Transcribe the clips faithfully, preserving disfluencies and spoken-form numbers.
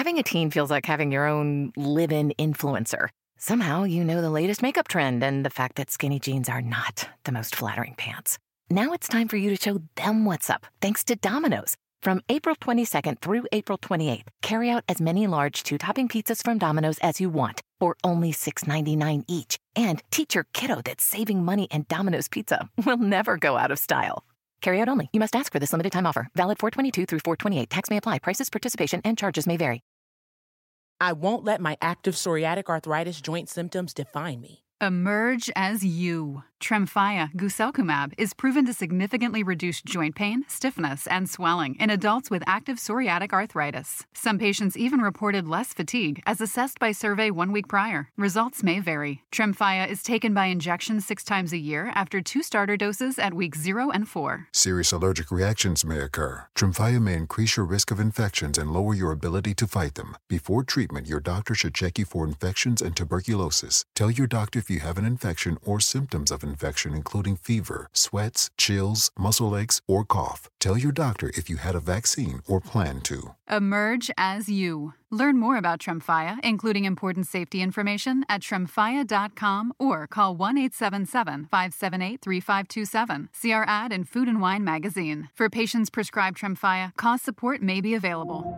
Having a teen feels like having your own live-in influencer. Somehow you know the latest makeup trend and the fact that skinny jeans are not the most flattering pants. Now it's time for you to show them what's up, thanks to Domino's. From April twenty-second through April twenty-eighth, carry out as many large two-topping pizzas from Domino's as you want for only six ninety-nine each. And teach your kiddo that saving money and Domino's Pizza will never go out of style. Carry out only. You must ask for this limited time offer. Valid four twenty-two through four twenty-eight. Tax may apply. Prices, participation, and charges may vary. I won't let my active psoriatic arthritis joint symptoms define me. Emerge as you. Tremfya guselkumab is proven to significantly reduce joint pain, stiffness, and swelling in adults with active psoriatic arthritis. Some patients even reported less fatigue as assessed by survey one week prior. Results may vary. Tremfya is taken by injection six times a year after two starter doses at weeks zero and four. Serious allergic reactions may occur. Tremfya may increase your risk of infections and lower your ability to fight them. Before treatment, your doctor should check you for infections and tuberculosis. Tell your doctor if you have an infection or symptoms of infection, including fever, sweats, chills, muscle aches, or cough. Tell your doctor if you had a vaccine or plan to. Emerge as you. Learn more about Tremfya, including important safety information, at tremfya dot com or call one eight seven seven, five seven eight, three five two seven. See our ad in Food and Wine magazine. For patients prescribed Tremfya, cost support may be available.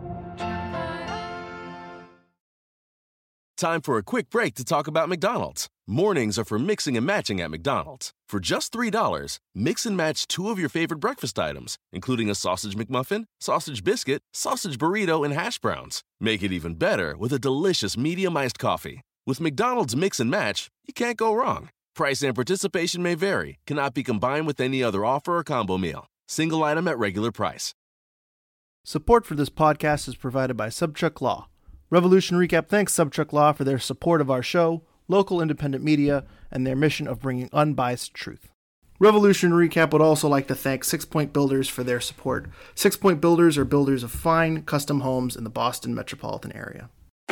Time for a quick break to talk about McDonald's. Mornings are for mixing and matching at McDonald's. For just three dollars, mix and match two of your favorite breakfast items, including a sausage McMuffin, sausage biscuit, sausage burrito, and hash browns. Make it even better with a delicious medium iced coffee. With McDonald's Mix and Match, you can't go wrong. Price and participation may vary, cannot be combined with any other offer or combo meal. Single item at regular price. Support for this podcast is provided by Subchuck Law. Revolution Recap thanks Subchuck Law for their support of our show, local independent media, and their mission of bringing unbiased truth. Revolution Recap would also like to thank Six Point Builders for their support. Six Point Builders are builders of fine, custom homes in the Boston metropolitan area.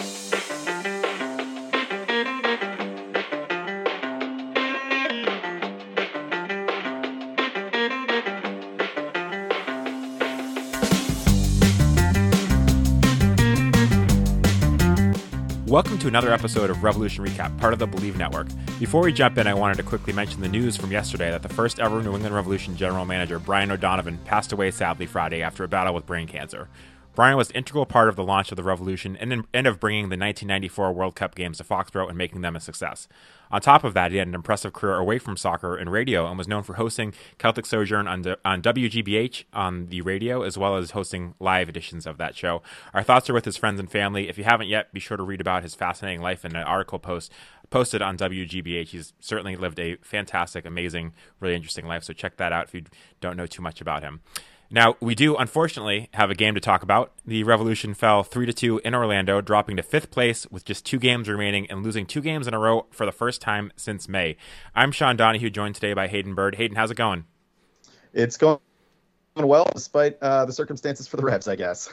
Welcome to another episode of Revolution Recap, part of the Believe Network. Before we jump in, I wanted to quickly mention the news from yesterday that the first ever New England Revolution general manager, Brian O'Donovan, passed away sadly Friday after a battle with brain cancer. Brian was an integral part of the launch of the Revolution and, and of bringing the nineteen ninety-four World Cup games to Foxborough and making them a success. On top of that, he had an impressive career away from soccer and radio and was known for hosting Celtic Sojourn on, on W G B H on the radio, as well as hosting live editions of that show. Our thoughts are with his friends and family. If you haven't yet, be sure to read about his fascinating life in an article post posted on W G B H. He's certainly lived a fantastic, amazing, really interesting life, so check that out if you don't know too much about him. Now, we do, unfortunately, have a game to talk about. The Revolution fell three to two in Orlando, dropping to fifth place with just two games remaining and losing two games in a row for the first time since May. I'm Sean Donahue, joined today by Hayden Bird. Hayden, how's it going? It's going well, despite uh, the circumstances for the Revs, I guess.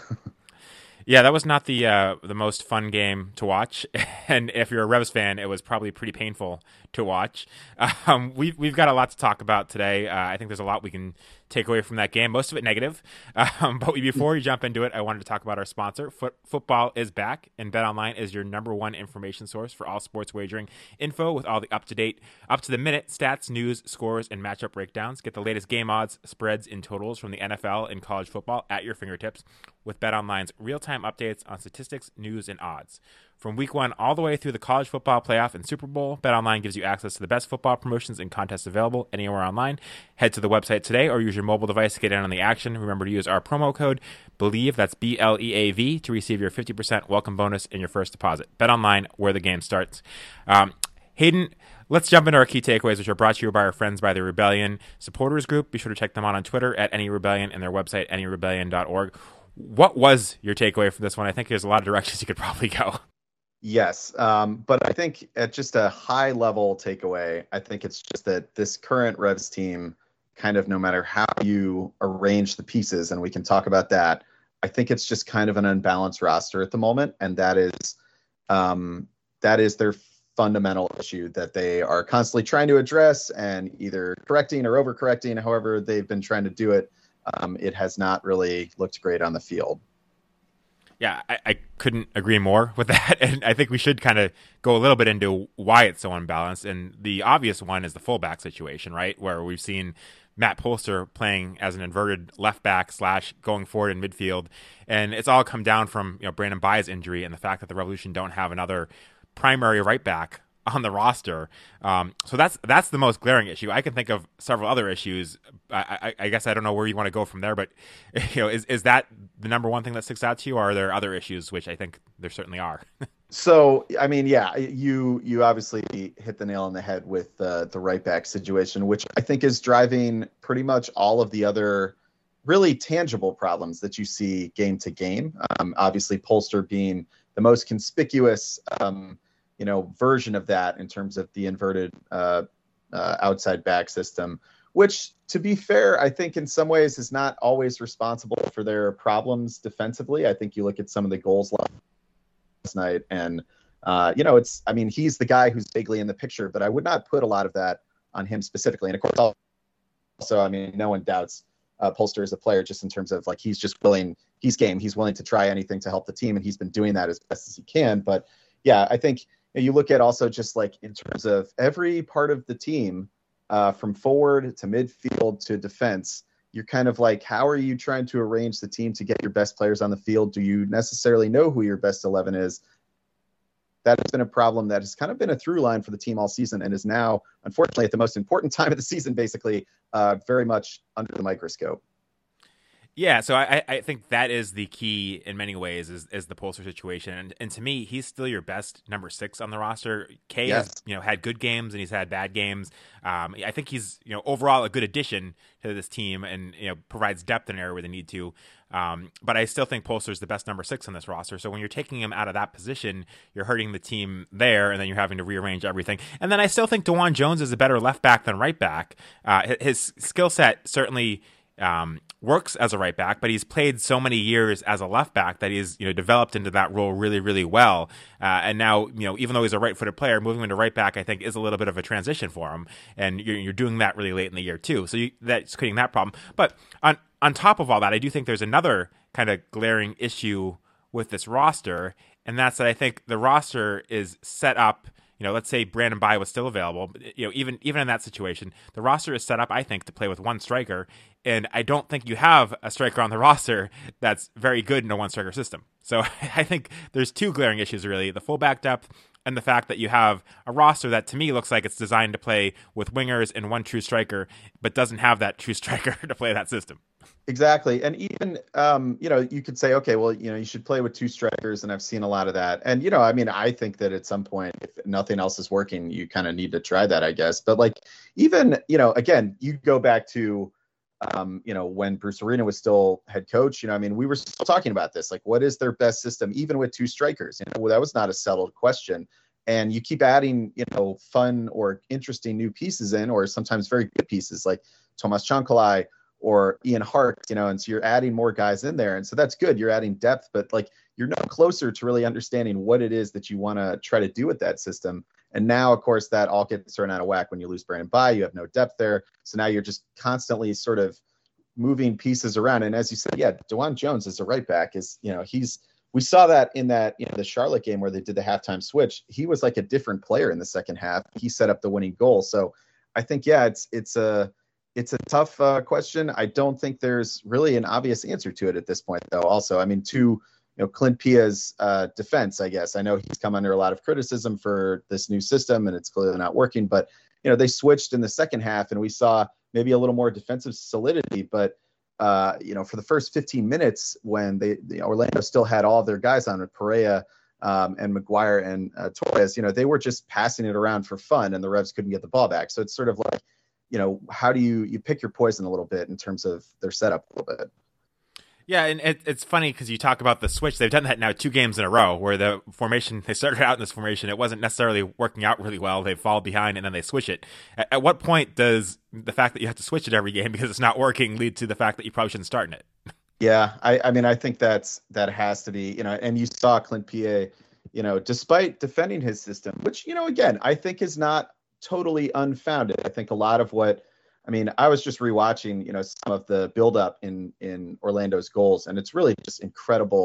Yeah, that was not the uh, the most fun game to watch, and if you're a Revs fan, it was probably pretty painful to watch. Um, we've we've got a lot to talk about today. Uh, I think there's a lot we can take away from that game, most of it negative. Um, but before we jump into it, I wanted to talk about our sponsor. Foot, football is back, and BetOnline is your number one information source for all sports wagering info with all the up-to-date, up-to-the-minute stats, news, scores, and matchup breakdowns. Get the latest game odds, spreads, and totals from the N F L and college football at your fingertips with BetOnline's real-time updates on statistics, news, and odds. From week one all the way through the college football playoff and Super Bowl, BetOnline gives you access to the best football promotions and contests available anywhere online. Head to the website today or use your mobile device to get in on the action. Remember to use our promo code BELIEVE, that's B L E A V, to receive your fifty percent welcome bonus in your first deposit. BetOnline, where the game starts. Um, Hayden, let's jump into our key takeaways, which are brought to you by our friends by the Rebellion Supporters Group. Be sure to check them out on Twitter at Any Rebellion and their website, any rebellion dot org. What was your takeaway from this one? I think there's a lot of directions you could probably go. Yes, um, but I think at just a high level takeaway, I think it's just that this current Revs team, kind of no matter how you arrange the pieces, and we can talk about that, I think it's just kind of an unbalanced roster at the moment, and that is um, that is their fundamental issue that they are constantly trying to address and either correcting or overcorrecting. However they've been trying to do it, um, it has not really looked great on the field. Yeah, I, I couldn't agree more with that. And I think we should kind of go a little bit into why it's so unbalanced. And the obvious one is the fullback situation, right? Where we've seen Matt Polster playing as an inverted left back slash going forward in midfield. And it's all come down from, you know, Brandon Bye's injury and the fact that the Revolution don't have another primary right back on the roster. Um, so that's that's the most glaring issue. I can think of several other issues. I, I, I guess I don't know where you want to go from there, but you know, is is that the number one thing that sticks out to you, or are there other issues, which I think there certainly are? So, I mean, yeah, you you obviously hit the nail on the head with uh, the right back situation, which I think is driving pretty much all of the other really tangible problems that you see game to game. Um, obviously, Polster being the most conspicuous um, you know, version of that in terms of the inverted uh, uh, outside back system, which, to be fair, I think in some ways is not always responsible for their problems defensively. I think you look at some of the goals last night and, uh, you know, it's, I mean, he's the guy who's vaguely in the picture, but I would not put a lot of that on him specifically. And of course, also, I mean, no one doubts uh, Polster as a player, just in terms of like, he's just willing, he's game, he's willing to try anything to help the team. And he's been doing that as best as he can. But yeah, I think, you look at also just like in terms of every part of the team, uh, from forward to midfield to defense, you're kind of like, how are you trying to arrange the team to get your best players on the field? Do you necessarily know who your best eleven is? That has been a problem that has kind of been a through line for the team all season and is now, unfortunately, at the most important time of the season, basically, uh, very much under the microscope. Yeah, so I, I think that is the key in many ways is, is the Polster situation. And, and to me, he's still your best number six on the roster. Kay yes. has you know had good games and he's had bad games. Um, I think he's you know overall a good addition to this team and you know provides depth in an area where they need to. Um, but I still think Polster is the best number six on this roster. So when you're taking him out of that position, you're hurting the team there, and then you're having to rearrange everything. And then I still think DeJuan Jones is a better left back than right back. Uh, his skill set certainly Um, works as a right back, but he's played so many years as a left back that he's you know developed into that role really, really well. Uh, and now you know even though he's a right-footed player, moving him to right back I think is a little bit of a transition for him, and you're, you're doing that really late in the year too. So you, that's creating that problem. But on on top of all that, I do think there's another kind of glaring issue with this roster, and that's that I think the roster is set up. You know, let's say Brandon Bye was still available. You know, even even in that situation, the roster is set up, I think, to play with one striker, and I don't think you have a striker on the roster that's very good in a one-striker system. So I think there's two glaring issues, really: the fullback depth and the fact that you have a roster that, to me, looks like it's designed to play with wingers and one true striker, but doesn't have that true striker to play that system. Exactly. And even, um, you know, you could say, okay, well, you know, you should play with two strikers. And I've seen a lot of that. And, you know, I mean, I think that at some point, if nothing else is working, you kind of need to try that, I guess. But like, even, you know, again, you go back to, um, you know, when Bruce Arena was still head coach, you know, I mean, we were still talking about this, like, what is their best system, even with two strikers? You know, well, that was not a settled question. And you keep adding, you know, fun or interesting new pieces in, or sometimes very good pieces like Tomas Chancalay or Ian Hart, you know, and so you're adding more guys in there. And so that's good. You're adding depth, but like you're no closer to really understanding what it is that you want to try to do with that system. And now, of course, that all gets thrown out of whack when you lose Brandon Bye. You have no depth there. So now you're just constantly sort of moving pieces around. And as you said, yeah, DeJuan Jones is a right back is, you know, he's, we saw that in that, you know, the Charlotte game where they did the halftime switch. He was like a different player in the second half. He set up the winning goal. So I think, yeah, it's, it's a, It's a tough uh, question. I don't think there's really an obvious answer to it at this point, though. Also, I mean, to you know, Clint Pia's uh, defense, I guess. I know he's come under a lot of criticism for this new system, and it's clearly not working. But you know, they switched in the second half, and we saw maybe a little more defensive solidity. But uh, you know, for the first fifteen minutes, when they you know, Orlando still had all of their guys on with Pereira um, and Maguire and uh, Torres, you know, they were just passing it around for fun, and the Revs couldn't get the ball back. So it's sort of like, you know, how do you, you pick your poison a little bit in terms of their setup a little bit? Yeah, and it, it's funny because you talk about the switch. They've done that now two games in a row where the formation, they started out in this formation. It wasn't necessarily working out really well. They fall behind and then they switch it. At, at what point does the fact that you have to switch it every game because it's not working lead to the fact that you probably shouldn't start in it? Yeah, I, I mean, I think that's that has to be, you know, and you saw Clint Pia, you know, despite defending his system, which, you know, again, I think is not totally unfounded. I think a lot of what, I mean, I was just rewatching, you know, some of the buildup in in Orlando's goals, and it's really just incredible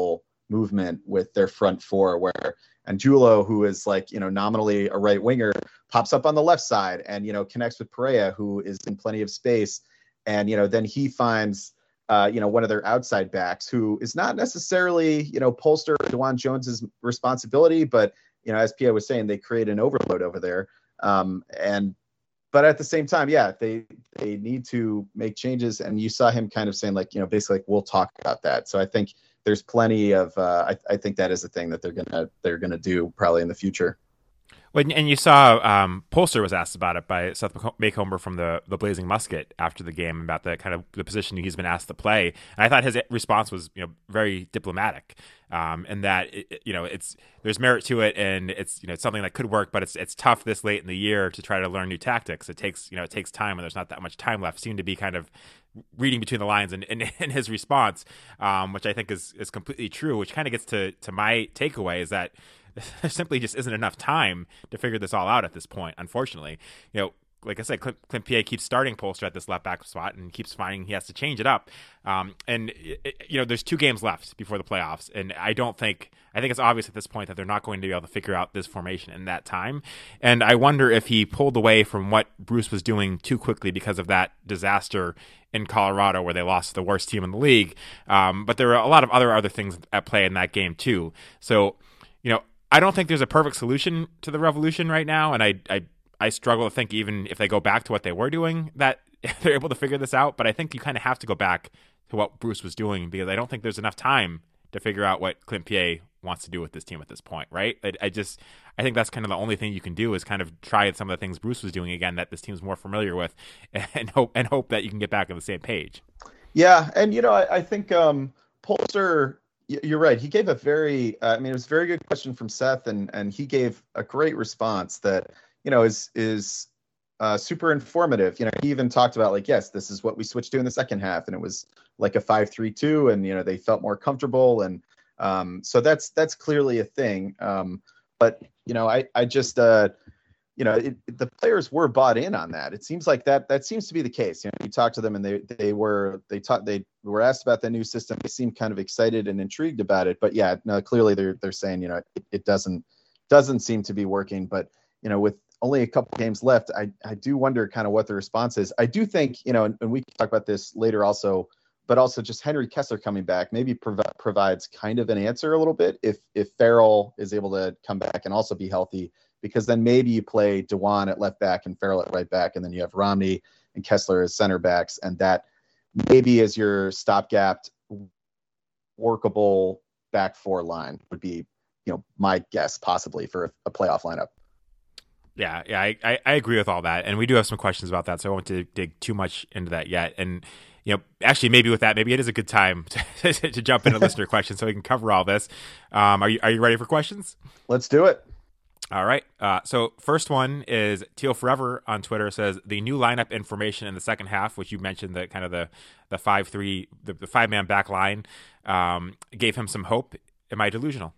movement with their front four, where Angulo, who is like, you know, nominally a right winger, pops up on the left side and, you know, connects with Pereira, who is in plenty of space. And, you know, then he finds, uh, you know, one of their outside backs who is not necessarily, you know, Polster or DeJuan Jones's responsibility, but, you know, as Pia was saying, they create an overload over there. Um, and, but at the same time, yeah, they, they need to make changes. And you saw him kind of saying like, you know, basically like, we'll talk about that. So I think there's plenty of, uh, I, I think that is a thing that they're going to, they're going to do probably in the future. When, and you saw um, Polster was asked about it by Seth Macomber from the, the Blazing Musket after the game about the kind of the position he's been asked to play. And I thought his response was, you know, very diplomatic, um, and that it, you know it's there's merit to it, and it's you know it's something that could work, but it's it's tough this late in the year to try to learn new tactics. It takes you know it takes time, and there's not that much time left. Seemed to be kind of reading between the lines in, in, in his response, um, which I think is is completely true. Which kind of gets to to my takeaway is that there simply just isn't enough time to figure this all out at this point, unfortunately. You know, like I said, Clint, Clint Pié keeps starting Polster at this left back spot and keeps finding he has to change it up. Um, and, it, you know, there's two games left before the playoffs. And I don't think, I think it's obvious at this point that they're not going to be able to figure out this formation in that time. And I wonder if he pulled away from what Bruce was doing too quickly because of that disaster in Colorado where they lost to the worst team in the league. Um, but there were a lot of other, other things at play in that game too. So, you know, I don't think there's a perfect solution to the Revolution right now, and I, I I struggle to think even if they go back to what they were doing that they're able to figure this out. But I think you kind of have to go back to what Bruce was doing because I don't think there's enough time to figure out what Clint Pié wants to do with this team at this point, right? I, I just I think that's kind of the only thing you can do is kind of try some of the things Bruce was doing again that this team's more familiar with, and hope and hope that you can get back on the same page. Yeah, and you know I, I think um, Polster. You're right. He gave a very, uh, I mean, it was a very good question from Seth, and and he gave a great response that, you know, is is uh, super informative. You know, he even talked about like, yes, this is what we switched to in the second half, and it was like a five three two, and you know they felt more comfortable, and um, so that's that's clearly a thing. Um, but you know, I I just uh, you know, it, the players were bought in on that. It seems like that that seems to be the case. You know, you talk to them and they they were they taught they were asked about the new system. They seemed kind of excited and intrigued about it. But yeah, no, clearly they're they're saying, you know, it, it doesn't doesn't seem to be working. But you know, with only a couple games left, I I do wonder kind of what the response is. I do think, you know, and, and we can talk about this later also, but also just Henry Kessler coming back maybe prov- provides kind of an answer a little bit if if Farrell is able to come back and also be healthy. Because then maybe you play DeJuan at left back and Farrell at right back, and then you have Romney and Kessler as center backs, and that maybe is your stopgap workable back four line would be, you know, my guess possibly for a, a playoff lineup. Yeah, yeah, I, I, I agree with all that, and we do have some questions about that, so I won't to dig too much into that yet. And you know, actually, maybe with that, maybe it is a good time to, to jump into listener questions so we can cover all this. Um, are you are you ready for questions? Let's do it. All right. Uh, so first one is Teal Forever on Twitter says the new lineup information in the second half, which you mentioned that kind of the the five three the, the five man back line um, gave him some hope. Am I delusional?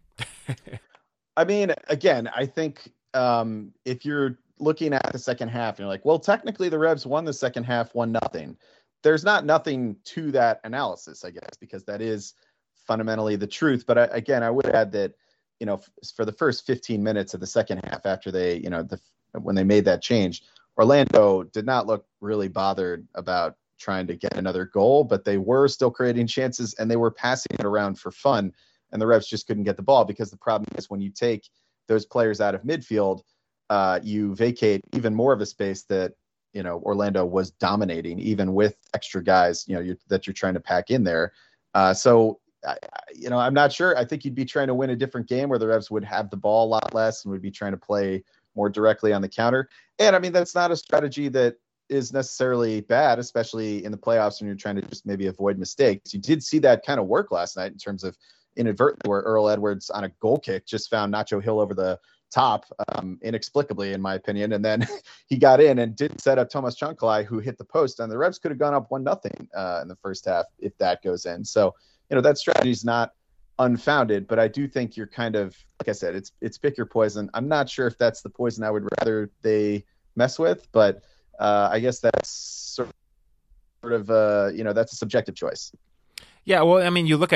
I mean, again, I think um, if you're looking at the second half, and you're like, well, technically the Revs won the second half, one nothing. There's not nothing to that analysis, I guess, because that is fundamentally the truth. But I, again, I would add that, you know, for the first fifteen minutes of the second half, after they, you know, the, when they made that change, Orlando did not look really bothered about trying to get another goal, but they were still creating chances and they were passing it around for fun. And the Revs just couldn't get the ball because the problem is when you take those players out of midfield, uh, you vacate even more of a space that, you know, Orlando was dominating, even with extra guys, you know, you're, that you're trying to pack in there. Uh, so, I, you know, I'm not sure. I think you'd be trying to win a different game where the Revs would have the ball a lot less and would be trying to play more directly on the counter. And I mean, that's not a strategy that is necessarily bad, especially in the playoffs when you're trying to just maybe avoid mistakes. You did see that kind of work last night in terms of inadvertently where Earl Edwards on a goal kick just found Nacho Hill over the top um, inexplicably, in my opinion. And then he got in and did set up Thomas Chancalay, who hit the post, and the Revs could have gone up one nothing uh, in the first half if that goes in. So, you know, that strategy is not unfounded, but I do think you're kind of, like I said, it's it's pick your poison. I'm not sure if that's the poison I would rather they mess with, but uh, I guess that's sort of, uh, you know, that's a subjective choice. Yeah, well, I mean, you look at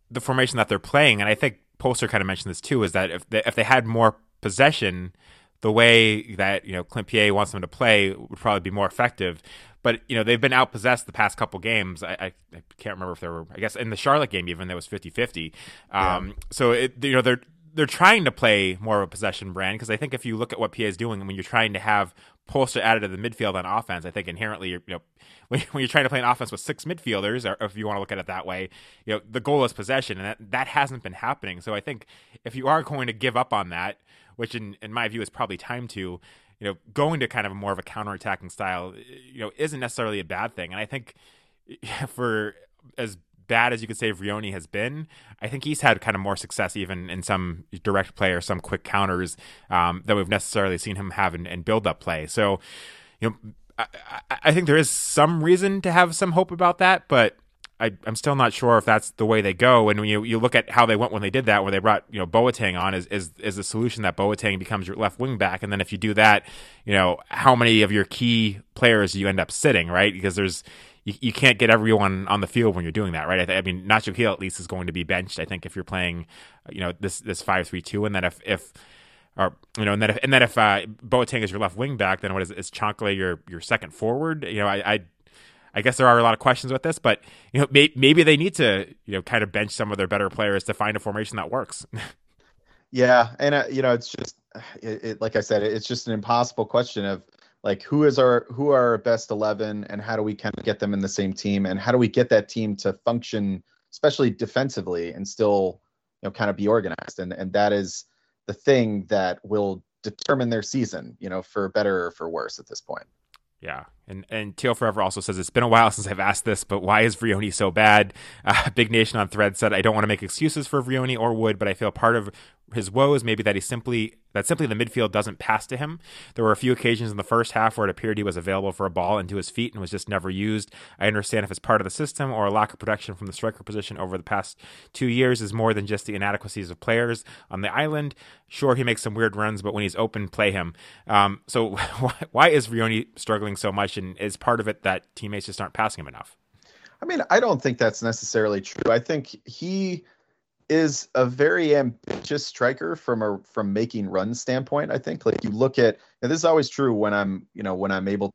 the formation that they're playing, and I think Polster kind of mentioned this too, is that if they, if they had more possession, the way that, you know, Clint Pierre wants them to play would probably be more effective. But, you know, they've been outpossessed the past couple games. I, I, I can't remember if there were, I guess in the Charlotte game even, there was fifty-fifty. Um, yeah. So, it, you know, they're they're trying to play more of a possession brand, because I think if you look at what Pierre is doing, when you're trying to have Polster added to the midfield on offense, I think inherently, you're, you know, when, when you're trying to play an offense with six midfielders, or if you want to look at it that way, you know, the goal is possession, and that, that hasn't been happening. So I think if you are going to give up on that, which in, in my view is probably time to, you know, going to kind of more of a counterattacking style, you know, isn't necessarily a bad thing. And I think for as bad as you could say Vrioni has been, I think he's had kind of more success even in some direct play or some quick counters um, than we've necessarily seen him have in, in build-up play. So, you know, I, I think there is some reason to have some hope about that, but I, I'm still not sure if that's the way they go. And when you you look at how they went when they did that, where they brought, you know, Boateng on, is is is the solution that Boateng becomes your left wing back, and then if you do that, you know, how many of your key players do you end up sitting, right? Because there's you, you can't get everyone on the field when you're doing that, right? I, th- I mean, Nacho Gil at least is going to be benched, I think, if you're playing, you know, this this five three two, and then if if or you know, and then if and then if uh, Boateng is your left wing back, then what is it? Is Chancalay your your second forward? You know, I. I I guess there are a lot of questions with this, but you know, may, maybe they need to, you know, kind of bench some of their better players to find a formation that works. Yeah, and uh, you know, it's just, it, it, like I said, it's just an impossible question of like who is our who are our best eleven, and how do we kind of get them in the same team, and how do we get that team to function, especially defensively, and still, you know, kind of be organized, and and that is the thing that will determine their season, you know, for better or for worse at this point. Yeah, and and Teal Forever also says, it's been a while since I've asked this, but why is Vrioni so bad? Uh, Big Nation on Thread said, I don't want to make excuses for Vrioni or Wood, but I feel part of his woes maybe that he simply that simply the midfield doesn't pass to him. There were a few occasions in the first half where it appeared he was available for a ball into his feet and was just never used. I understand if it's part of the system or a lack of protection from the striker position over the past two years is more than just the inadequacies of players on the island. Sure, he makes some weird runs, but when he's open, play him. Um, so why, why is Vrioni struggling so much, and is part of it that teammates just aren't passing him enough? I mean, I don't think that's necessarily true. I think he is a very ambitious striker from a from making runs standpoint. I think like you look at, and this is always true when I'm, you know, when I'm able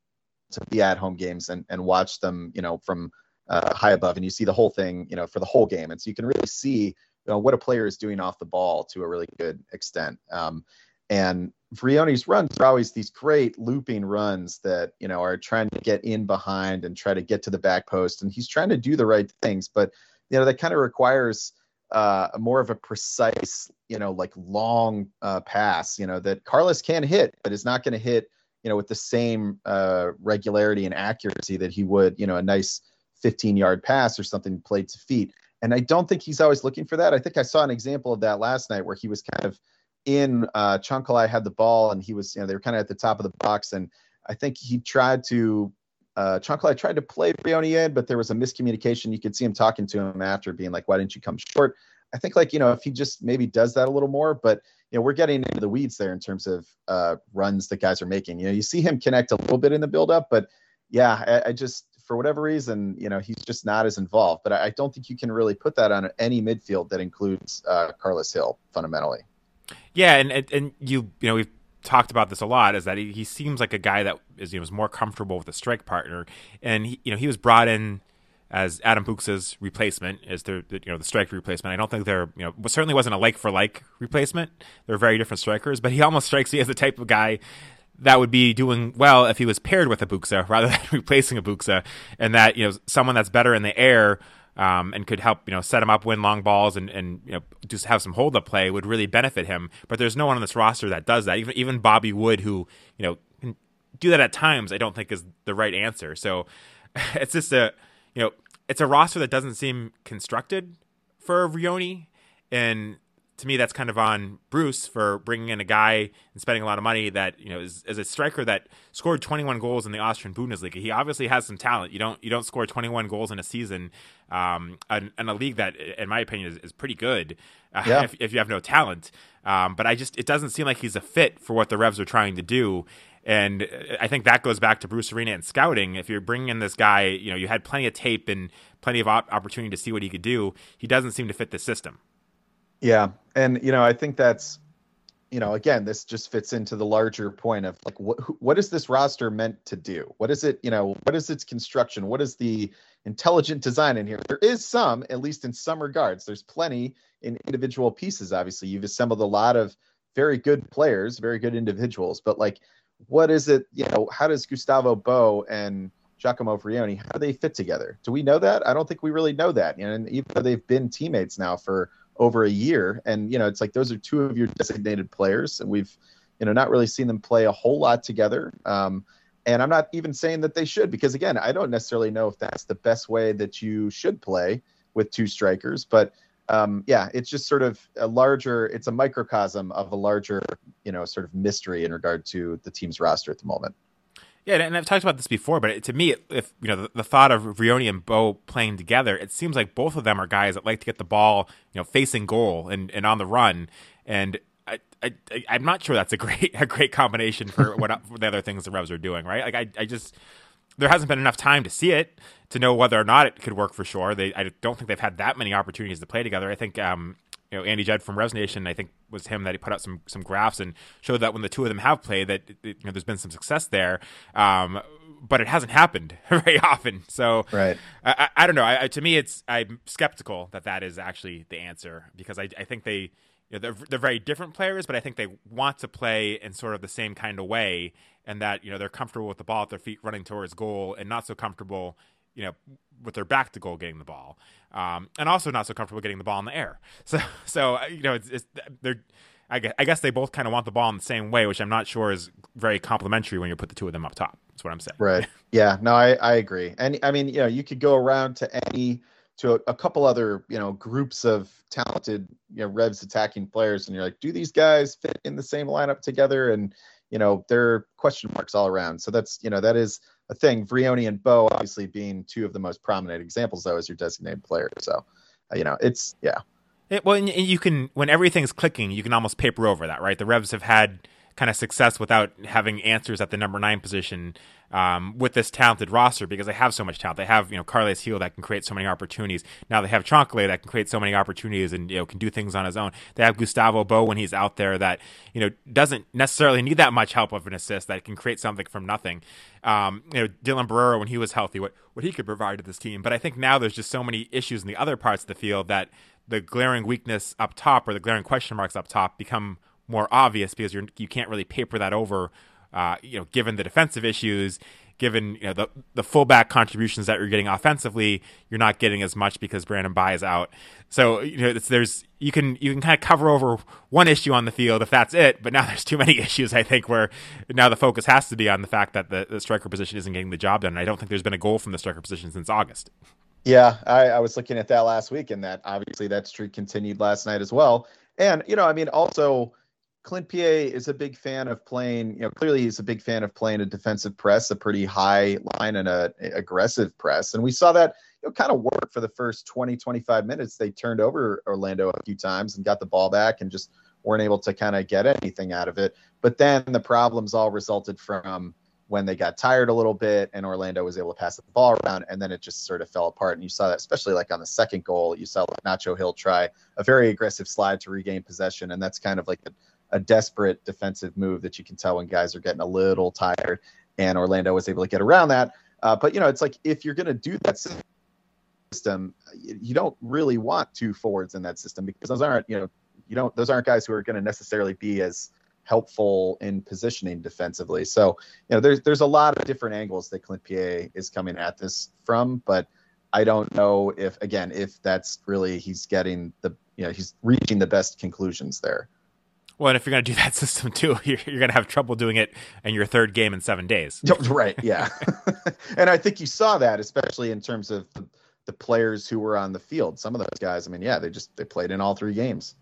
to be at home games and, and watch them, you know, from uh, high above, and you see the whole thing, you know, for the whole game. And so you can really see, you know, what a player is doing off the ball to a really good extent. Um, and Vrioni's runs are always these great looping runs that, you know, are trying to get in behind and try to get to the back post. And he's trying to do the right things, but, you know, that kind of requires uh, more of a precise, you know, like long uh, pass, you know, that Carlos can hit, but is not going to hit, you know, with the same uh, regularity and accuracy that he would, you know, a nice fifteen yard pass or something played to feet. And I don't think he's always looking for that. I think I saw an example of that last night where he was kind of in uh, Chancalay had the ball, and he was, you know, they were kind of at the top of the box. And I think he tried to, uh, Chancalay tried to play Vrioni in, but there was a miscommunication. You could see him talking to him after, being like, why didn't you come short? I think, like, you know, if he just maybe does that a little more, but, you know, we're getting into the weeds there in terms of uh, runs that guys are making. You know, you see him connect a little bit in the buildup, but yeah, I, I just, for whatever reason, you know, he's just not as involved. But I, I don't think you can really put that on any midfield that includes uh, Carlos Gil fundamentally. Yeah, and, and and you you know we've talked about this a lot, is that he, he seems like a guy that is, you know, is more comfortable with a strike partner, and he, you know, he was brought in as Adam Buksa's replacement, as the, the you know the striker replacement. I don't think they're, you know, certainly wasn't a like for like replacement. They're very different strikers, but he almost strikes me as the type of guy that would be doing well if he was paired with a Buksa rather than replacing a Buksa, and that, you know, someone that's better in the air um, and could help, you know, set him up, win long balls, and, and you know, just have some hold up play would really benefit him. But there's no one on this roster that does that. Even even Bobby Wood, who, you know, can do that at times, I don't think is the right answer. So it's just a, you know, it's a roster that doesn't seem constructed for Vrioni, and to me, that's kind of on Bruce for bringing in a guy and spending a lot of money that, you know, is, is a striker that scored twenty-one goals in the Austrian Bundesliga. He obviously has some talent. You don't you don't score twenty-one goals in a season um, in, in a league that, in my opinion, is, is pretty good uh, yeah. if, if you have no talent. Um, but I just it doesn't seem like he's a fit for what the Revs are trying to do. And I think that goes back to Bruce Arena and scouting. If you're bringing in this guy, you know, you had plenty of tape and plenty of op- opportunity to see what he could do. He doesn't seem to fit the system. Yeah. And, you know, I think that's, you know, again, this just fits into the larger point of like, what, what is this roster meant to do? What is it, you know, what is its construction? What is the intelligent design in here? There is some, at least in some regards, there's plenty in individual pieces. Obviously, you've assembled a lot of very good players, very good individuals, but like, what is it, you know, how does Gustavo Bou and Giacomo Vrioni, how do they fit together? Do we know that? I don't think we really know that. You know, and even though they've been teammates now for over a year, and, you know, it's like, those are two of your designated players, and we've, you know, not really seen them play a whole lot together. Um, and I'm not even saying that they should, because again, I don't necessarily know if that's the best way that you should play with two strikers, but Um, yeah, it's just sort of a larger, it's a microcosm of a larger, you know, sort of mystery in regard to the team's roster at the moment. Yeah, and I've talked about this before, but to me, if you know the, the thought of Vrioni and Bou playing together, it seems like both of them are guys that like to get the ball, you know, facing goal and, and on the run. And I, I, I'm not sure that's a great a great combination for what for the other things the Revs are doing, right? Like I, I just there hasn't been enough time to see it to know whether or not it could work for sure. They, I don't think they've had that many opportunities to play together. I think, um, you know, Andy Judd from Revs Nation, I think was him that he put out some some graphs and showed that when the two of them have played, that you know there's been some success there, um, but it hasn't happened very often. So, right, I, I, I don't know. I, to me, it's I'm skeptical that that is actually the answer, because I, I think they. You know, they're they're very different players, but I think they want to play in sort of the same kind of way, and that you know they're comfortable with the ball at their feet running towards goal, and not so comfortable, you know, with their back to goal getting the ball, um, and also not so comfortable getting the ball in the air. So so you know it's, it's they're I guess, I guess they both kind of want the ball in the same way, which I'm not sure is very complimentary when you put the two of them up top. That's what I'm saying. Right. Yeah. No, I I agree. And I mean, you know, you could go around to any. to a, a couple other, you know, groups of talented, you know, Revs attacking players, and you're like, do these guys fit in the same lineup together? And, you know, there are question marks all around. So that's, you know, that is a thing. Vrioni and Bou obviously being two of the most prominent examples, though, as your designated player. So, uh, you know, it's, yeah. It, well, and you can, when everything's clicking, you can almost paper over that, right? The Revs have had kind of success without having answers at the number nine position um, with this talented roster, because they have so much talent. They have, you know, Carles Gil that can create so many opportunities. Now they have Troncalé that can create so many opportunities and, you know, can do things on his own. They have Gustavo Bou when he's out there that, you know, doesn't necessarily need that much help of an assist, that can create something from nothing. Um, you know, Dylan Barrero, when he was healthy, what, what he could provide to this team. But I think now there's just so many issues in the other parts of the field that the glaring weakness up top, or the glaring question marks up top, become more obvious, because you're, you can't really paper that over, uh, you know, given the defensive issues, given, you know, the, the fullback contributions that you're getting offensively, you're not getting as much because Brandon Bye is out. So, you know, it's, there's, you can, you can kind of cover over one issue on the field if that's it, but now there's too many issues, I think, where now the focus has to be on the fact that the, the striker position isn't getting the job done. And I don't think there's been a goal from the striker position since August. Yeah, I, I was looking at that last week, and that obviously that streak continued last night as well. And, you know, I mean, also, Clint Pié is a big fan of playing, you know, clearly he's a big fan of playing a defensive press, a pretty high line and a, a aggressive press. And we saw that, you know, kind of work for the first twenty, twenty-five minutes. They turned over Orlando a few times and got the ball back and just weren't able to kind of get anything out of it. But then the problems all resulted from when they got tired a little bit and Orlando was able to pass the ball around, and then it just sort of fell apart. And you saw that, especially like on the second goal, you saw like Nacho Hill try a very aggressive slide to regain possession. And that's kind of like a, a desperate defensive move that you can tell when guys are getting a little tired, and Orlando was able to get around that. Uh, but, you know, it's like, if you're going to do that system, you don't really want two forwards in that system, because those aren't, you know, you don't, those aren't guys who are going to necessarily be as helpful in positioning defensively. So, you know, there's, there's a lot of different angles that Clint Pié is coming at this from, but I don't know if, again, if that's really, he's getting the, you know, he's reaching the best conclusions there. Well, and if you're going to do that system too, you're, you're going to have trouble doing it in your third game in seven days. Right. Yeah. And I think you saw that, especially in terms of the, the players who were on the field. Some of those guys, I mean, yeah, they just, they played in all three games.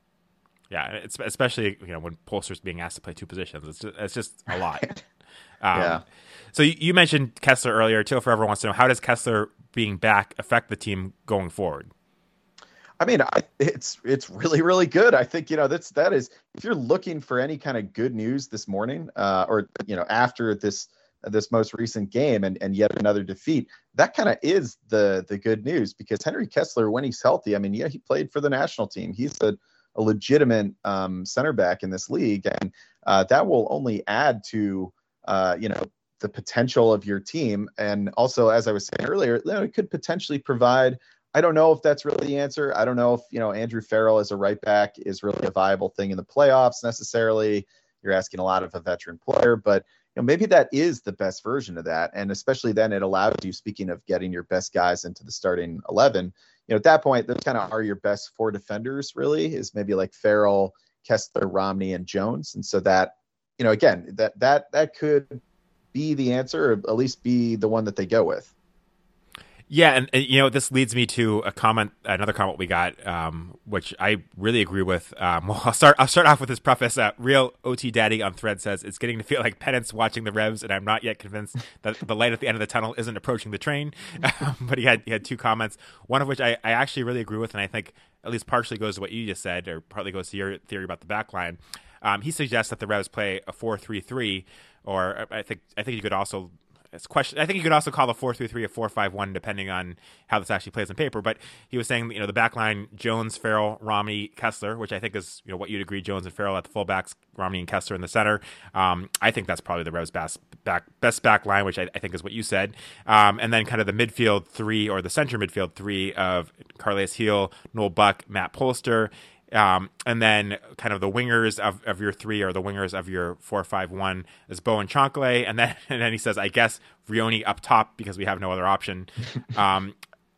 Yeah. It's especially, you know, when Polster's being asked to play two positions, it's just, it's just a lot. um, yeah. So you, you mentioned Kessler earlier. Teal Forever wants to know, how does Kessler being back affect the team going forward? I mean, I, it's it's really really good. I think you know that's that is if you're looking for any kind of good news this morning, uh, or you know after this this most recent game and, and yet another defeat, that kind of is the the good news, because Henry Kessler, when he's healthy, I mean, yeah, he played for the national team. He's a, a legitimate um, center back in this league, and uh, that will only add to uh, you know the potential of your team. And also, as I was saying earlier, you know, it could potentially provide. I don't know if that's really the answer. I don't know if, you know, Andrew Farrell as a right back is really a viable thing in the playoffs necessarily. You're asking a lot of a veteran player, but you know, maybe that is the best version of that. And especially then it allows you, speaking of getting your best guys into the starting eleven, you know, at that point, those kind of are your best four defenders really, is maybe like Farrell, Kessler, Romney, and Jones. And so that, you know, again, that, that, that could be the answer, or at least be the one that they go with. Yeah, and, and you know, this leads me to a comment, another comment we got, um, which I really agree with. Um, well, I'll start. I'll start off with this preface. Uh, Real O T Daddy on Thread says it's getting to feel like penance watching the Revs, and I'm not yet convinced that the light at the end of the tunnel isn't approaching the train. Um, but he had he had two comments, one of which I, I actually really agree with, and I think at least partially goes to what you just said, or partly goes to your theory about the back line. Um, he suggests that the Revs play a four three three, or I think I think you could also. It's question. I think you could also call a four three three a four five one, depending on how this actually plays on paper. But he was saying, you know, the back line, Jones, Farrell, Romney, Kessler, which I think is, you know, what you'd agree, Jones and Farrell at the fullbacks, Romney and Kessler in the center. Um, I think that's probably the Revs' best back, best back line, which I, I think is what you said. Um, and then kind of the midfield three, or the center midfield three of Carles Heel, Noel Buck, Matt Polster. Um, and then kind of the wingers of, of your three, or the wingers of your four five one is Bo and Chanclay. And then and then he says, I guess Vrioni up top because we have no other option. um,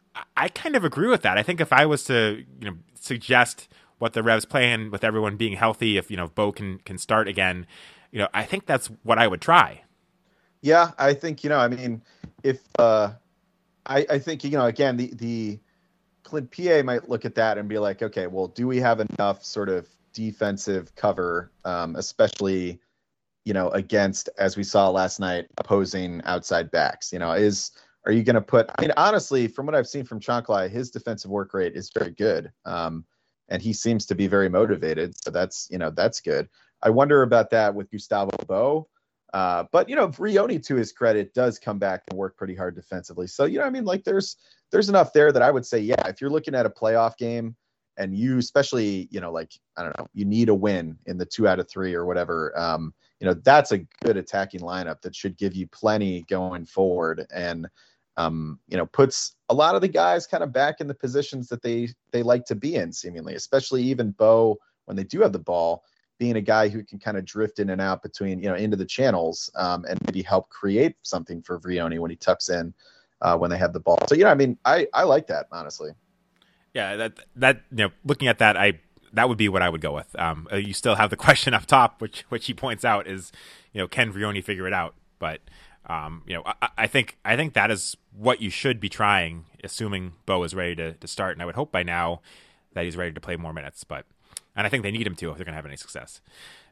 I kind of agree with that. I think if I was to, you know, suggest what the Revs play in with everyone being healthy, if, you know, Bo can, can start again, you know, I think that's what I would try. Yeah, I think, you know, I mean, if uh, I, I think, you know, again, the, the, Clint P A might look at that and be like, okay, well, do we have enough sort of defensive cover, um, especially, you know, against, as we saw last night, opposing outside backs? You know, is are you going to put? I mean, honestly, from what I've seen from Chanclay, his defensive work rate is very good, um, and he seems to be very motivated. So that's, you know, that's good. I wonder about that with Gustavo Bo. Uh, but, you know, Vrioni, to his credit, does come back and work pretty hard defensively. So, you know, I mean, like there's there's enough there that I would say, yeah, if you're looking at a playoff game and you especially, you know, like, I don't know, you need a win in the two out of three or whatever, um, you know, that's a good attacking lineup that should give you plenty going forward, and, um, you know, puts a lot of the guys kind of back in the positions that they they like to be in, seemingly, especially even Bo when they do have the ball, being a guy who can kind of drift in and out between, you know, into the channels, um, and maybe help create something for Vrioni when he tucks in uh, when they have the ball. So, you know, I mean, I, I like that, honestly. Yeah, that, that, you know, looking at that, I, that would be what I would go with. Um, you still have the question up top, which, which he points out is, you know, can Vrioni figure it out? But, um, you know, I, I think, I think that is what you should be trying, assuming Bo is ready to, to start. And I would hope by now that he's ready to play more minutes, but, and I think they need him to if they're going to have any success.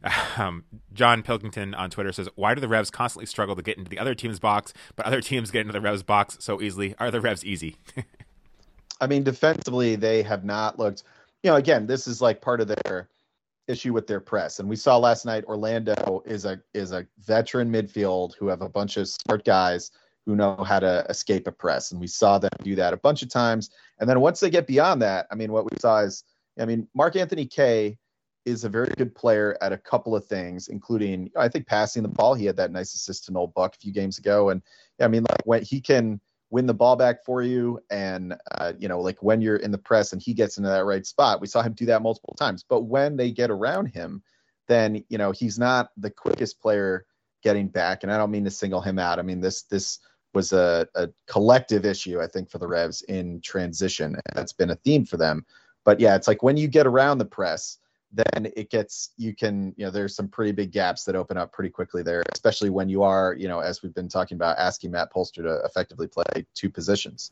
Um, John Pilkington on Twitter says, why do the Revs constantly struggle to get into the other team's box, but other teams get into the Revs box so easily? Are the Revs easy? I mean, defensively, they have not looked, you know, again, this is like part of their issue with their press. And we saw last night, Orlando is a, is a veteran midfield who have a bunch of smart guys who know how to escape a press. And we saw them do that a bunch of times. And then once they get beyond that, I mean, what we saw is, I mean, Mark-Anthony Kaye is a very good player at a couple of things, including, I think, passing the ball. He had that nice assist to Noel Buck a few games ago. And I mean, like when he can win the ball back for you, and, uh, you know, like when you're in the press and he gets into that right spot, we saw him do that multiple times. But when they get around him, then, you know, he's not the quickest player getting back. And I don't mean to single him out. I mean, this, this was a, a collective issue, I think, for the Revs in transition. And that's been a theme for them. But yeah, it's like when you get around the press, then it gets, you can, you know, there's some pretty big gaps that open up pretty quickly there, especially when you are, you know, as we've been talking about, asking Matt Polster to effectively play two positions.